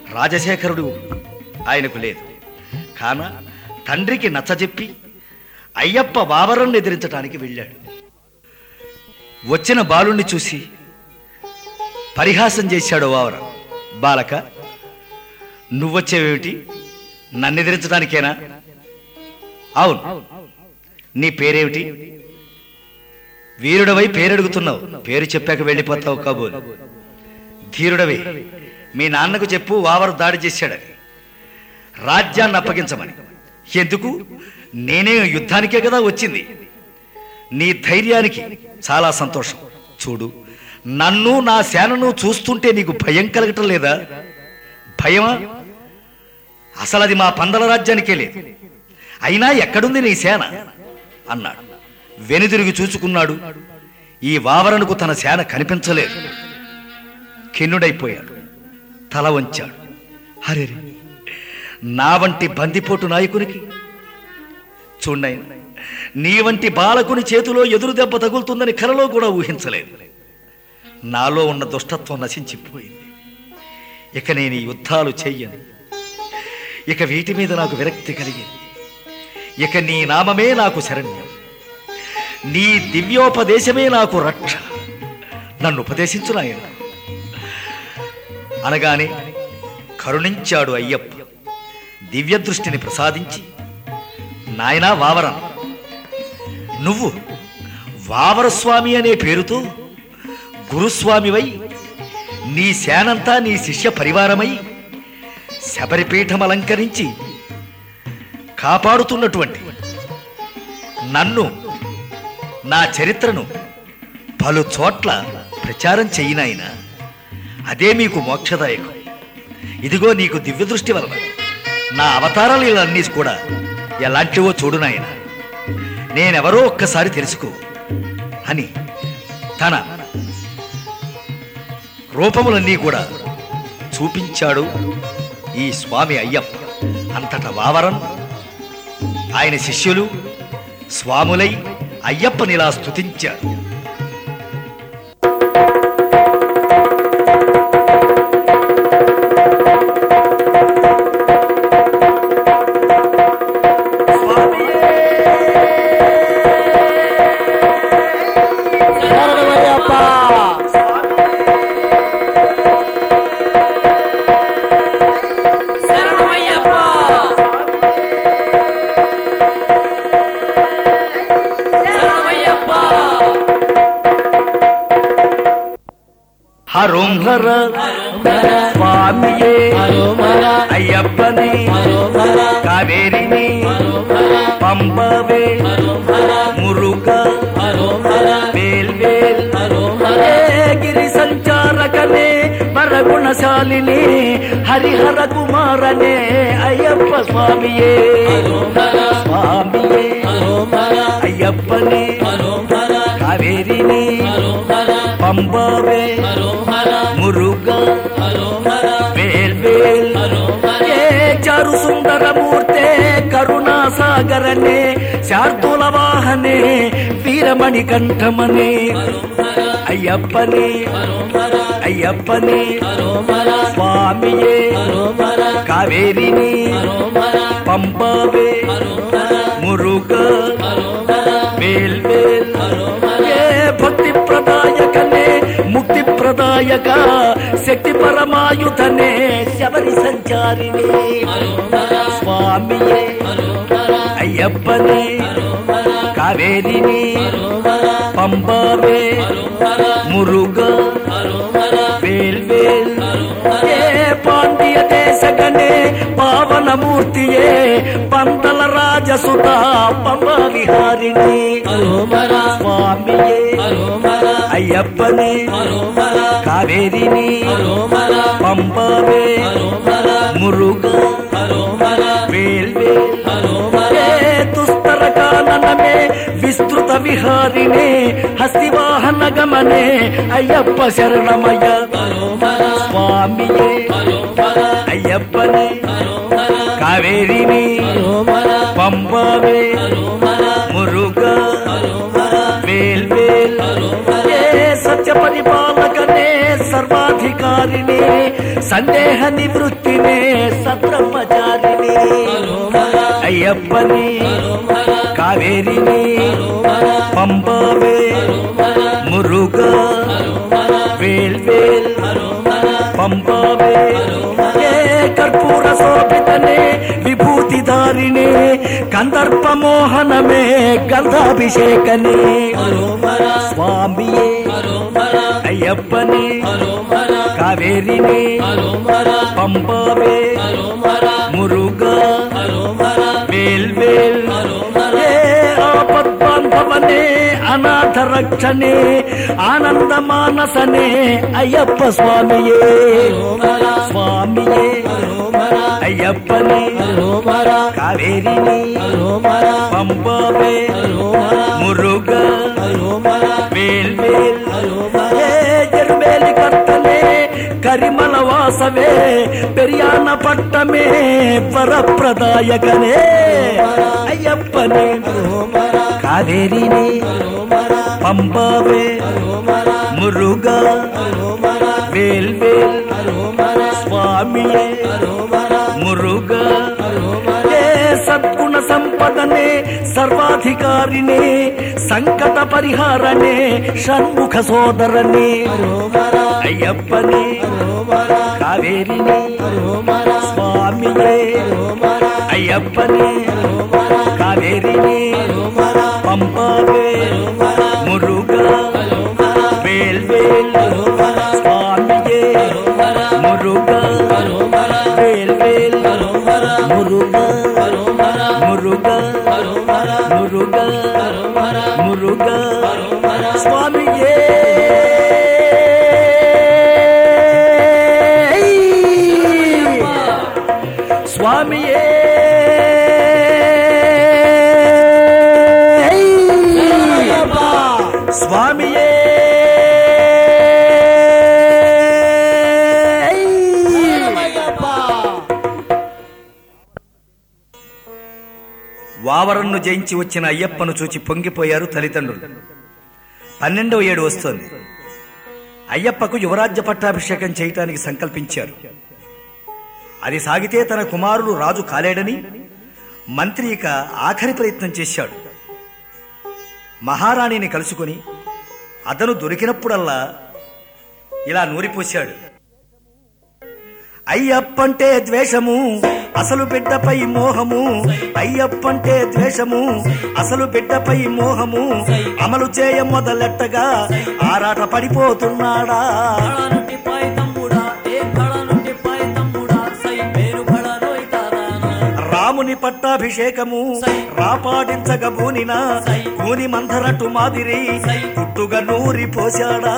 రాజశేఖరుడు ఆయనకు లేదు. కాన తండ్రికి నచ్చజెప్పి అయ్యప్ప వావరను ఎదిరించడానికి వెళ్ళాడు. వచ్చిన బాలుణ్ణి చూసి పరిహాసం చేశాడు వావర. బాలక, నువ్వొచ్చేవేమిటి? నన్ను ఎదిరించడానికేనా? అవును. నీ పేరేమిటి? వీరుడవై పేరడుగుతున్నావు, పేరు చెప్పాక వెళ్ళిపోతావు కాబోలు. ధీరుడవే, మీ నాన్నకు చెప్పు వావరు దాడి చేశాడని, రాజ్యాన్ని అప్పగించమని. ఎందుకు? నేనే యుద్ధానికే కదా వచ్చింది. నీ ధైర్యానికి చాలా సంతోషం. చూడు, నన్ను నా సేనను చూస్తుంటే నీకు భయం కలగటం లేదా? భయమా? అసలు అది మా పందల రాజ్యానికే లేదు. అయినా ఎక్కడుంది నీ సేన అన్నాడు. వెనుదిరిగి చూచుకున్నాడు. ఈ వావరనుకు తన సేన కనిపించలేదు. ఖిన్నుడైపోయాడు, తల వంచాడు. హరే, నా వంటి బందిపోటు నాయకునికి చూడైన నీ వంటి బాలకుని చేతిలో ఎదురు దెబ్బ తగులుతుందని కలలో కూడా ఊహించలేదు. నాలో ఉన్న దుష్టత్వం నశించిపోయింది. ఇక నేను ఈ యుద్ధాలు చెయ్యను. ఇక వీటి మీద నాకు విరక్తి కలిగింది. ఇక నీ నామమే నాకు శరణ్యం, నీ దివ్యోపదేశమే నాకు రక్ష. నన్ను ఉపదేశించు నాయన అనగానే కరుణించాడు అయ్యప్ప. దివ్య దృష్టిని ప్రసాదించి, నాయనా వావరన్, నువ్వు వావరస్వామి అనే పేరుతో గురుస్వామివై నీ సేనంతా నీ శిష్య పరివారమై శబరిపీఠం అలంకరించి కాపాడుతున్నటువంటి నన్ను, నా చరిత్రను పలు చోట్ల ప్రచారం చెయ్యినాయన. అదే మీకు మోక్షదాయకం. ఇదిగో నీకు దివ్య దృష్టి వలన నా అవతారాలు ఇవన్నీ కూడా ఎలాంటివో చూడు నాయన. నేనెవరో ఒక్కసారి తెలుసుకో అని తన రూపములన్నీ కూడా చూపించాడు ఈ స్వామి అయ్యప్ప. అంతటా వావరన్ ఆయన శిష్యులు స్వాములై అయ్యప్పనిలా స్తుతించారు. హరోం హర స్వామియే అయ్యప్పని కావేరిని పంబవే మురుగ వేల్వేల్ గిరి సంచారకనే వరగుణశాలిని హరిహర కుమారనే అయ్యప్ప స్వామియే స్వామియే అయ్యప్పని కావేరిని పంబవే మురుగ వేల్వేల్ చారు సుందరమూర్తే కరుణా సాగరనే శార్దూల వాహనే వీరమణి కంఠమనే అయ్యప్పనే అయ్యప్పనే స్వామియే కావేరిని పంబవే మురుగ వేల్వేల్ భక్తి ప్రదాయకనే ముక్తి ప్రదాయక శక్తి పరమాయుధనే శబరి సంచారిణి స్వామియే అయ్యప్పనే కావేరిని పంబవే మురుగ వేల్వేల్ పాండ్య దేశగనే పావనమూర్తియే పంతల రాజసుత పంబ విహారిణి స్వామియే అయ్యప్పనే కావేరిని పంబవే మురుగ వేల్వేల్ దుస్తర కాననమే విస్తృత విహారిణే హస్తివాహన గమనే అయ్యప్ప శరణమయ స్వామియే అయ్యప్పనే కావేరిని పంబవే మురుగ వేల్వేల్ సత్య పరిపాలకనే సర్వాధికారిణి సందేహ నివృత్తినే సత్బ్రహ్మచారిణి అయ్యప్పని కావేరిని పంబావే మురుగా వేల్వేల్ పంబావే ఏ కర్పూర శోభితనే విభూతిధారిణే కందర్ప మోహనమే గంధాభిషేకనే స్వామియే అయ్యప్పనే కావేరినే పంబావే మురుగా వేల్వేల్ ఏ ఆపద్బాంధవనే అనాథ రక్షణే ఆనంద మానసనే అయ్యప్ప స్వామియే స్వామియే అయ్యప్పనే కావేరిని పంబావే మురుగా వేల్వేల్ ఏ జరుమేలి కర్తనే కరిమల వాసవే పెరియాన పట్టమే వరప్రదాయకనే అయ్యప్పనే కావేరిని పంబావే మురుగా వేల్వేల్ స్వామియే మురుగా ఏ సద్గుణ సంపదనే సర్వాధికారినే సంకట పరిహారనే షణ్ముఖ సోదరనే అయ్యప్పనే కావేరిని స్వామియే అయ్యప్పనే కావేరిని పంబావే మురుగా వేల్వేల్ స్వామియే మురుగా వేల్వేల్ మురుగా మురుగా మురుగా మురుగా స్వామియే స్వామియే స్వామియే వావరన్ను జయించి వచ్చిన అయ్యప్పను చూచి పొంగిపోయారు తల్లిదండ్రులు. పన్నెండవ ఏడు వస్తోంది. అయ్యప్పకు యువరాజ్య పట్టాభిషేకం చేయటానికి సంకల్పించారు. అది సాగితే తన కుమారుడు రాజు కాలేడని మంత్రి ఇక ఆఖరి ప్రయత్నం చేశాడు. మహారాణిని కలుసుకుని అతను దొరికినప్పుడల్లా ఇలా నూరిపోశాడు. అయ్యప్పంటే ద్వేషము అసలు బిడ్డపై మోహము, అయ్యప్పంటే ద్వేషము అసలు బిడ్డపై మోహము, అమలు చేయ మొదలెట్టగా ఆరాట పడిపోతున్నాడా. రాముని పట్టాభిషేకము రాపాడించగ బూనినా కూని మందరటు మాదిరి పుట్టుగా నూరి పోశాడా.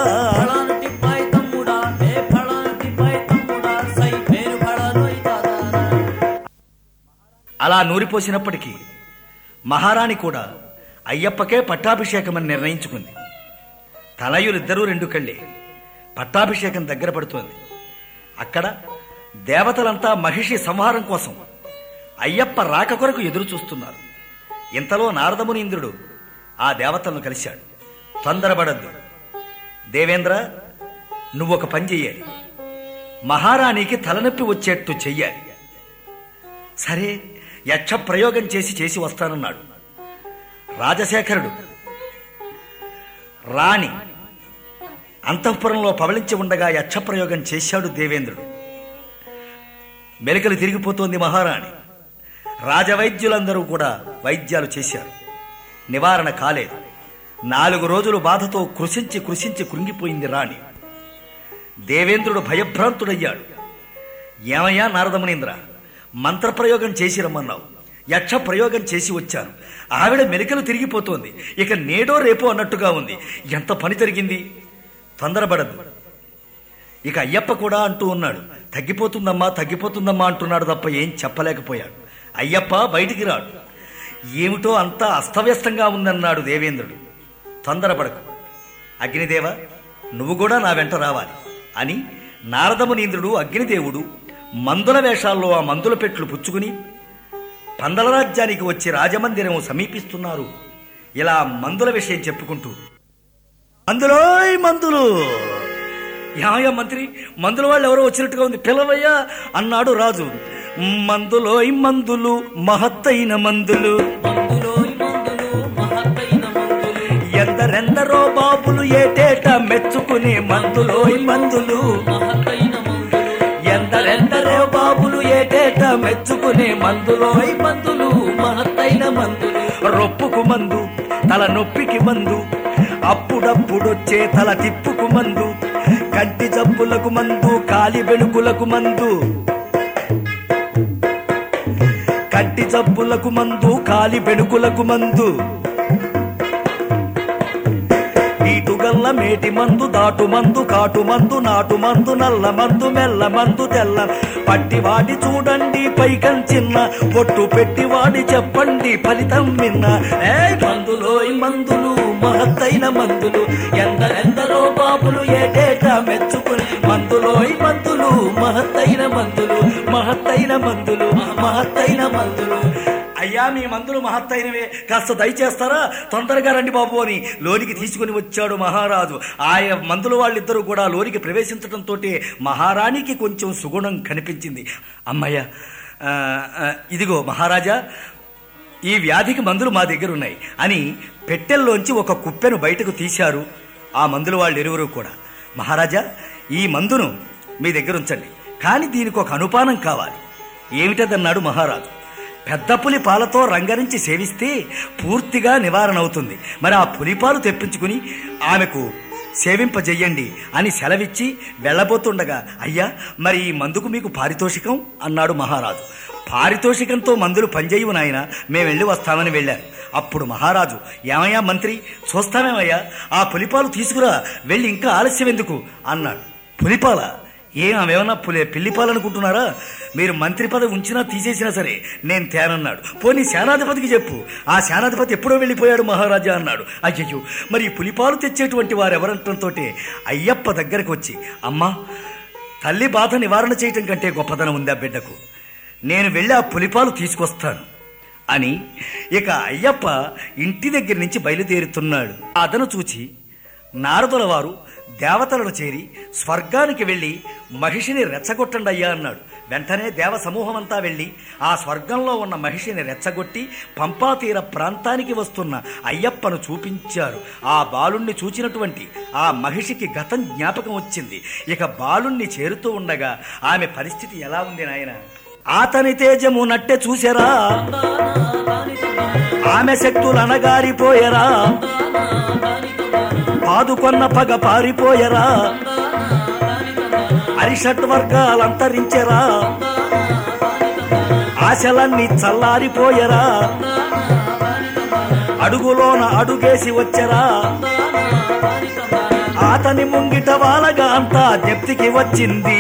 అలా నూరిపోసినప్పటికీ మహారాణి కూడా అయ్యప్పకే పట్టాభిషేకమని నిర్ణయించుకుంది. తనయులిద్దరూ రెండు కళ్ళే. పట్టాభిషేకం దగ్గర పడుతోంది. అక్కడ దేవతలంతా మహిషి సంహారం కోసం అయ్యప్ప రాక కొరకు ఎదురు చూస్తున్నారు. ఇంతలో నారదమునీంద్రుడు ఆ దేవతలను కలిశాడు. తొందరపడద్దు దేవేంద్ర, నువ్వొక పని చెయ్యాలి. మహారాణికి తలనొప్పి వచ్చేట్టు చెయ్యాలి. సరే, యక్ష ప్రయోగం చేసి చేసి వస్తానన్నాడు. రాజశేఖరుడు రాణి అంతఃపురంలో పవళించి ఉండగా యక్ష ప్రయోగం చేశాడు దేవేంద్రుడు. మెలికలు తిరిగిపోతోంది మహారాణి. రాజవైద్యులందరూ కూడా వైద్యాలు చేశారు. నివారణ కాలేదు. నాలుగు రోజులు బాధతో కృషించి కృషించి కృంగిపోయింది రాణి. దేవేంద్రుడు భయభ్రాంతుడయ్యాడు. ఏమయ్యా నారదమునీంద్ర, మంత్రప్రయోగం చేసి రమ్మన్నావు, యక్ష ప్రయోగం చేసి వచ్చాను. ఆవిడ మెలికలు తిరిగిపోతోంది. ఇక నేడో రేపో అన్నట్టుగా ఉంది. ఎంత పని జరిగింది. తొందరపడద్దు. ఇక అయ్యప్ప కూడా అంటూ ఉన్నాడు, తగ్గిపోతుందమ్మా తగ్గిపోతుందమ్మా అంటున్నాడు తప్ప ఏం చెప్పలేకపోయాడు. అయ్యప్ప బయటికి రాడు. ఏమిటో అంతా అస్తవ్యస్తంగా ఉందన్నాడు దేవేంద్రుడు. తొందరపడకు అగ్నిదేవ, నువ్వు కూడా నా వెంట రావాలి అని నారదమునీంద్రుడు అగ్నిదేవుడు మందుల వేషాల్లో ఆ మందుల పెట్లు పుచ్చుకుని పందల రాజ్యానికి వచ్చి రాజమందిరం సమీపిస్తున్నారు. ఇలా మందుల విషయం చెప్పుకుంటూ, మందులోయ్ మందులు, యాయ మంత్రి, మందుల వాళ్ళు ఎవరో వచ్చినట్టుగా ఉంది, పిలవయ్యా అన్నాడు రాజు. మందులోయ్ మందులు మహత్తైన మందులు, మందులోయ్ మందులు ఏటేటా మెచ్చుకునే మందులోయ్ మందులు మహత్తైన మందులు ఎందరెందరే బాబులు ఏటేటా మెచ్చుకునే మందులోయ్ మందులు మహత్తైన మందులు రొప్పుకు మందు తల నొప్పికి మందు అప్పుడప్పుడొచ్చే తల తిప్పుకు మందు కంటి జబ్బులకు మందు కాలి బెణుకులకు మందు కంటి జబ్బులకు మందు కాలి బెణుకులకు మందు ఈటుగల్ల మేటి మందు దాటు మందు కాటు మందు నాటు మందు నల్ల మందు మెల్ల మందు తెల్ల పట్టి వాడి చూడండి పైకం చిన్న పొట్టు పెట్టి వాడి చెప్పండి ఫలితం విన్న ఏ మందులోయ్ మందులు మహత్తైన మందులు ఎందరెందరో బాబులు ఏటేటా మెచ్చుకుని మందులోయ్ మందులు మహత్తైన మందులు మహత్తైన మందులు మహత్తైన మందులు అయ్యా మీ మందులు మహత్తైనవే, కాస్త దయచేస్తారా, తొందరగా రండి బాబు అని లోనికి తీసుకుని వచ్చాడు మహారాజు. ఆయన మందులు వాళ్ళిద్దరూ కూడా లోనికి ప్రవేశించడంతో మహారాణికి కొంచెం సుగుణం కనిపించింది. అమ్మయ్య, ఇదిగో మహారాజా, ఈ వ్యాధికి మందులు మా దగ్గర ఉన్నాయి అని పెట్టెల్లోంచి ఒక కుప్పెను బయటకు తీశారు ఆ మందులు వాళ్ళు ఇరువురు కూడా. మహారాజా, ఈ మందును మీ దగ్గర ఉంచండి, కానీ దీనికి ఒక అనుపానం కావాలి. ఏమిటదన్నాడు మహారాజు. పెద్ద పులి పాలతో రంగరించి సేవిస్తే పూర్తిగా నివారణ అవుతుంది. మరి ఆ పులిపాలు తెప్పించుకుని ఆమెకు సేవింపజెయ్యండి అని సెలవిచ్చి వెళ్ళబోతుండగా, అయ్యా మరి ఈ మందుకు మీకు పారితోషికం అన్నాడు మహారాజు. పారితోషికంతో మందులు పనిచేయవు నాయన, మేము వెళ్ళి వస్తామని వెళ్ళారు. అప్పుడు మహారాజు, ఏమయ్యా మంత్రి, చూస్తామేమయ్యా, ఆ పులిపాలు తీసుకురా, వెళ్ళి ఇంకా ఆలస్యం ఎందుకు అన్నాడు. పులిపాల? ఏం అవేమన్నా పులి పిల్లిపాలనుకుంటున్నారా? మీరు మంత్రి పదవి ఉంచినా తీసేసినా సరే నేను తేనన్నాడు. పోనీ సేనాధిపతికి చెప్పు, ఆ సేనాధిపతి ఎప్పుడో వెళ్ళిపోయాడు మహారాజా అన్నాడు. అయ్యయ్యో, మరి ఈ పులిపాలు తెచ్చేటువంటి వారు ఎవరంటంతో అయ్యప్ప దగ్గరకు వచ్చి, అమ్మా, తల్లి బాధ నివారణ చేయటం కంటే గొప్పదనం ఉంది ఆ బిడ్డకు, నేను వెళ్ళి ఆ పులిపాలు తీసుకొస్తాను అని ఇక అయ్యప్ప ఇంటి దగ్గర నుంచి బయలుదేరుతున్నాడు. అతను చూచి నారదుల వారు దేవతలను చేరి స్వర్గానికి వెళ్లి మహిషిని రెచ్చగొట్టండి అయ్యా అన్నాడు. వెంటనే దేవ సమూహం అంతా వెళ్లి ఆ స్వర్గంలో ఉన్న మహిషిని రెచ్చగొట్టి పంపాతీర ప్రాంతానికి వస్తున్న అయ్యప్పను చూపించారు. ఆ బాలుణ్ణి చూచినటువంటి ఆ మహిషికి గతం జ్ఞాపకం వచ్చింది. ఇక బాలుణ్ణి చేరుతూ ఉండగా ఆమె పరిస్థితి ఎలా ఉంది నాయన? అతని తేజము నట్టె చూసారా, ఆమె శక్తులు అనగారిపోయరా, పాదుకొన్న పగ పారిపోయరా, అరిషట్ వర్గాలంతరించెరా, ఆశలన్నీ చల్లారిపోయరా, అడుగులోన అడుగేసి వచ్చరా, అతని ముంగిట వాలగా అంతా జప్తికి వచ్చింది.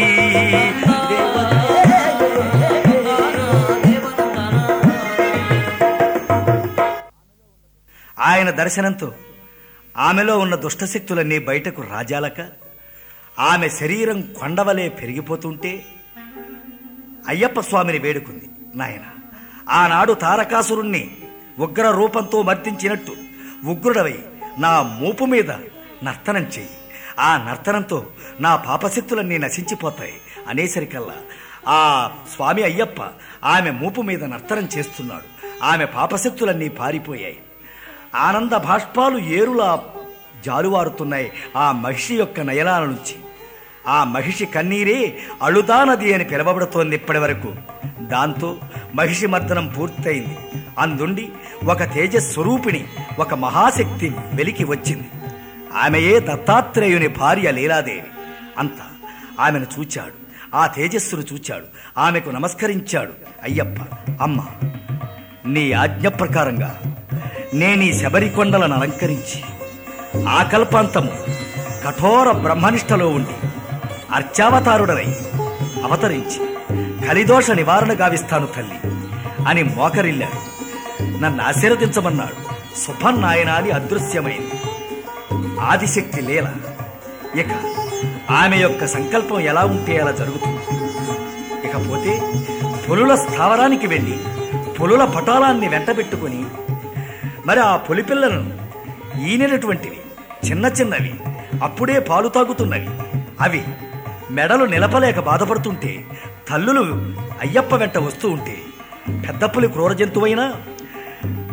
ఆయన దర్శనంతో ఆమెలో ఉన్న దుష్టశక్తులన్నీ బయటకు రాజాలక ఆమె శరీరం కొండవలే పెరిగిపోతుంటే అయ్యప్ప స్వామిని వేడుకుంది. నాయన, ఆనాడు తారకాసురుణ్ణి ఉగ్ర రూపంతో మర్దించినట్టు ఉగ్రుడవై నా మూపు మీద నర్తనం చెయ్యి, ఆ నర్తనంతో నా పాపశక్తులన్నీ నశించిపోతాయి అనేసరికల్లా ఆ స్వామి అయ్యప్ప ఆమె మూపు మీద నర్తనం చేస్తున్నాడు. ఆమె పాపశక్తులన్నీ పారిపోయాయి. ఆనంద భాష్పాలు ఏరులా జాలువారుతున్నాయి ఆ మహిషి యొక్క నయనాల నుంచి. ఆ మహిషి కన్నీరే అళుదా నది అని పిలవబడుతోంది ఇప్పటి వరకు. దాంతో మహిషి మర్దనం పూర్తయింది. అందుండి ఒక తేజస్వరూపిణి, ఒక మహాశక్తి వెలికి వచ్చింది. ఆమెయే దత్తాత్రేయుని భార్య లీలాదేవి. అంతా ఆమెను చూచాడు, ఆ తేజస్సును చూచాడు, ఆమెకు నమస్కరించాడు. అయ్యప్ప, అమ్మ, నీ ఆజ్ఞ ప్రకారంగా నేనీ శబరికొండలను అలంకరించి ఆకల్పాంతము కఠోర బ్రహ్మనిష్టలో ఉండి అర్చావతారుడనై అవతరించి కలిదోష నివారణ గావిస్తాను తల్లి అని మోకరిల్లాడు. నన్ను ఆశీర్వదించమన్నాడు. సుభన్నాయన అని అదృశ్యమైంది ఆదిశక్తి లీల. ఇక ఆమె యొక్క సంకల్పం ఎలా ఉంటే అలా జరుగుతుంది. ఇకపోతే పులుల స్థావరానికి వెళ్ళి పులుల పటాలాన్ని వెంటబెట్టుకుని మరి ఆ పులిపిల్లలను ఈనినటువంటివి చిన్న చిన్నవి, అప్పుడే పాలు తాగుతున్నవి, అవి మెడలు నిలపలేక బాధపడుతుంటే తల్లులు అయ్యప్ప వెంట వస్తూ ఉంటే పెద్ద పులి క్రూర జంతువైనా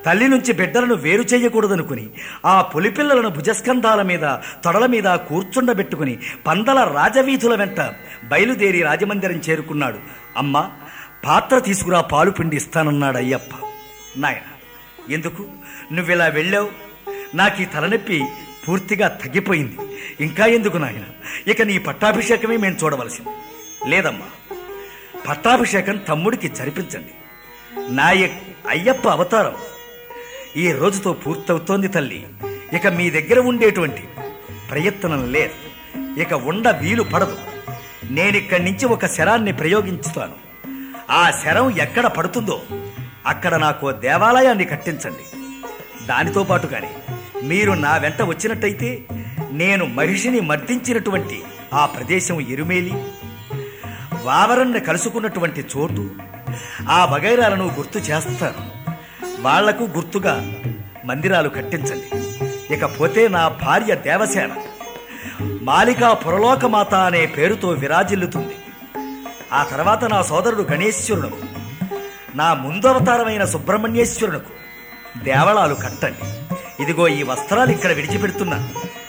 తల్లి నుంచి బిడ్డలను వేరు చేయకూడదనుకుని ఆ పులిపిల్లలను భుజస్కంధాల మీద తొడల మీద కూర్చుండబెట్టుకుని పందల రాజవీధుల వెంట బయలుదేరి రాజమందిరం చేరుకున్నాడు. అమ్మ, పాత్ర తీసుకురా, పాలు పిండి ఇస్తానన్నాడు అయ్యప్ప. నాయన, ఎందుకు నువ్విలా వెళ్ళావు? నాకు ఈ తలనొప్పి పూర్తిగా తగ్గిపోయింది. ఇంకా ఎందుకు నాయన? ఇక నీ పట్టాభిషేకమే మేము చూడవలసింది. లేదమ్మా, పట్టాభిషేకం తమ్ముడికి జరిపించండి. నా అయ్యప్ప అవతారం ఈ రోజుతో పూర్తవుతోంది తల్లి. ఇక మీ దగ్గర ఉండేటువంటి ప్రయత్నం లేదు. ఇక ఉండ వీలు పడదు. నేనిక్కడి నుంచి ఒక శరాన్ని ప్రయోగించుతాను. ఆ శరం ఎక్కడ పడుతుందో అక్కడ నాకు దేవాలయాన్ని కట్టించండి. దానితో పాటుగానే మీరు నా వెంట వచ్చినట్టయితే నేను మహిషిని మర్దించినటువంటి ఆ ప్రదేశం ఎరుమేలి, వావరన్ని కలుసుకున్నటువంటి చోటు, ఆ వగైరాలను గుర్తు చేస్తాను. వాళ్లకు గుర్తుగా మందిరాలు కట్టించండి. ఇకపోతే నా భార్య దేవసేన మాలికా పురలోకమాత అనే పేరుతో విరాజిల్లుతుంది. ఆ తర్వాత నా సోదరుడు గణేశ్వరునకు, నా ముందు అవతారమైన సుబ్రహ్మణ్యేశ్వరునకు దేవళాలు కట్టండి. ఇదిగో ఈ వస్త్రాలు ఇక్కడ విడిచిపెడుతున్నాను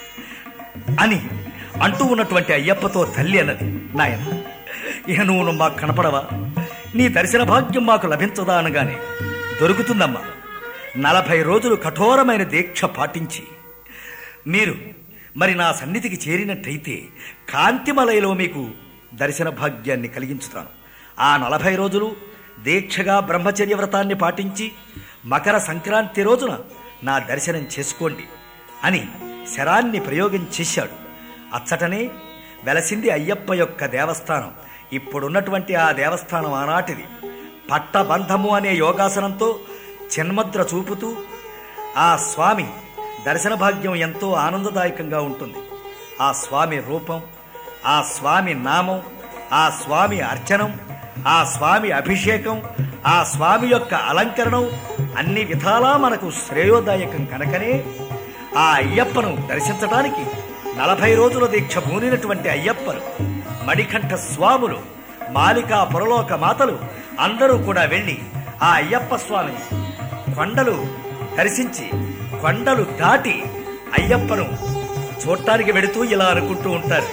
అని అంటూ ఉన్నటువంటి అయ్యప్పతో తల్లి అన్నది, నాయన, ఇక నువ్వు మాకు కనపడవా? నీ దర్శన భాగ్యం మాకు లభించదా అనగానే, దొరుకుతుందమ్మా. నలభై రోజులు కఠోరమైన దీక్ష పాటించి మీరు మరి నా సన్నిధికి చేరినట్టయితే కాంతిమలయలో మీకు దర్శన భాగ్యాన్ని కలిగించుతాను. ఆ నలభై రోజులు దీక్షగా బ్రహ్మచర్య వ్రతాన్ని పాటించి మకర సంక్రాంతి రోజున నా దర్శనం చేసుకోండి అని శరాన్ని ప్రయోగం చేశాడు. అచ్చటనే వెలసింది అయ్యప్ప యొక్క దేవస్థానం. ఇప్పుడున్నటువంటి ఆ దేవస్థానం ఆనాటిది. పట్టబంధము అనే యోగాసనంతో చిన్ముద్ర చూపుతూ ఆ స్వామి దర్శన భాగ్యం ఎంతో ఆనందదాయకంగా ఉంటుంది. ఆ స్వామి రూపం, ఆ స్వామి నామం, ఆ స్వామి అర్చనం, ఆ స్వామి అభిషేకం, ఆ స్వామి యొక్క అలంకరణం అన్ని విధాలా మనకు శ్రేయోదాయకం కనుకనే ఆ అయ్యప్పను దర్శించడానికి నలభై రోజుల దీక్ష పూనినటువంటి అయ్యప్పను మణికంఠ స్వాములు, మాలికా పురలోక మాతలు అందరూ కూడా వెళ్ళి ఆ అయ్యప్ప స్వామిని కొండలు దర్శించి కొండలు దాటి అయ్యప్పను చూడటానికి వెడుతూ ఇలా అనుకుంటూ ఉంటారు.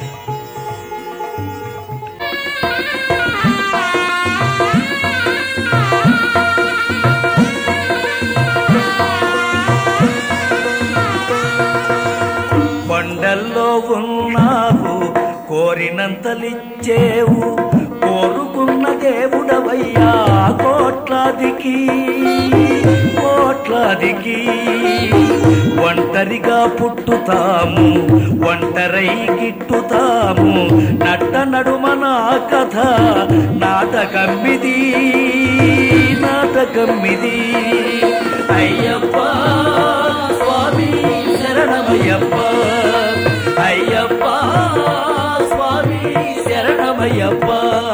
కొండల్లో ఉన్నావు, కోరినంతలిచ్చేవు, కోరుకున్న దేవుడవయ్యా కోట్లాదికి కోట్లాదికి. ఒంటరిగా పుట్టుతాము, ఒంటరై గిట్టుతాము, నట్ట నడుమ నా కథ నాటకమ్మిది నాటకమ్మిది. అయ్యప్ప స్వామి శరణమయ్యప్ప, అయ్యప్ప స్వామి శరణమయ్యప్ప.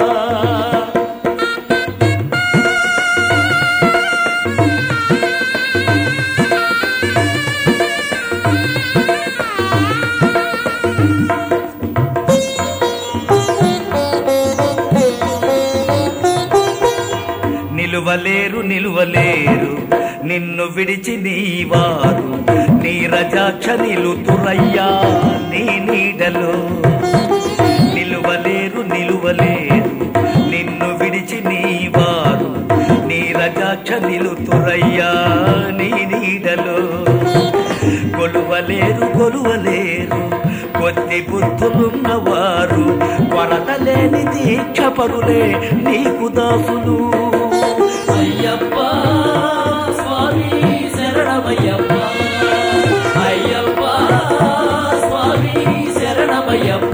నిలువలేరు నిలువలేరు నిన్ను విడిచి నీవారు, నీరజాక్ష నిలుతురయ్యా నీ నీడలో. నిలువలేరు నిలువలేరు నిన్ను విడిచి నీవారు, నీరజాక్ష నిలుతురయ్యా నీ నీడలో. కొలువలేరు కొలువలేరు కొద్ది బుద్ధులున్నవారు, కొలతలేని దీక్ష పరులే నీకు దాసులు. అయ్యప్ప స్వామి శరణమయ్యప్ప, అయ్యప్ప స్వామి శరణమయ్యప్ప.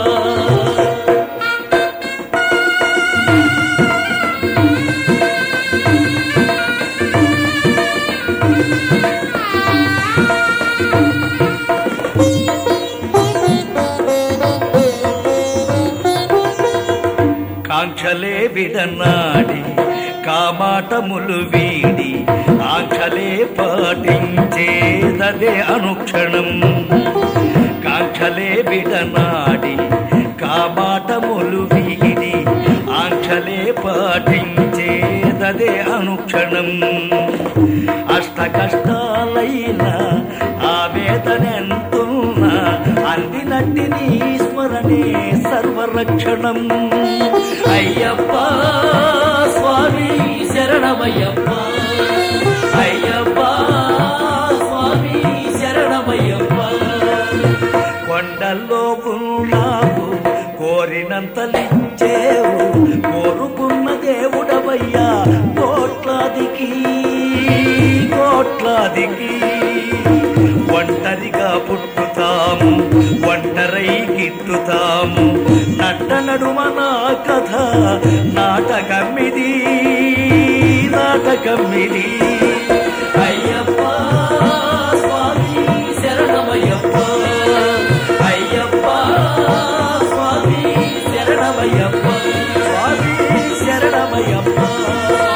కాంక్షలే విడనాడి కామాటములు వీడి, ఆంక్షలే పాటించేదదే అనుక్షణం. కాంక్షలే విడనాడి కామాటములు వీడి, ఆంక్షలే పాటించేదదే అనుక్షణం. అష్ట ఎంత కష్టాలైనా ఆవేదనెంతున్నా అందినట్టి నీ స్మరణే సర్వరక్షణం. అయ్యప్ప స్వామి శరణమయ్యప్ప, అయ్యప్ప స్వామి శరణమయ్యప్ప. కొండల్లో ఉన్నావు కోరినంతలిచ్చేవు, కోరుకున్న దేవుడవయ్యా కోట్లాదికి కోట్లాదికి. ఒంటరిగా పుట్టుతాము ఒంటరై గిట్టుతాము, నట్ట నడుమ నా కథ నాటకమిది నాటకమిది. అయ్యప్ప స్వామి శరణమయ్యప్ప, అయ్యప్ప స్వామి శరణమయ్యప్ప, స్వామి శరణమయ్యప్ప.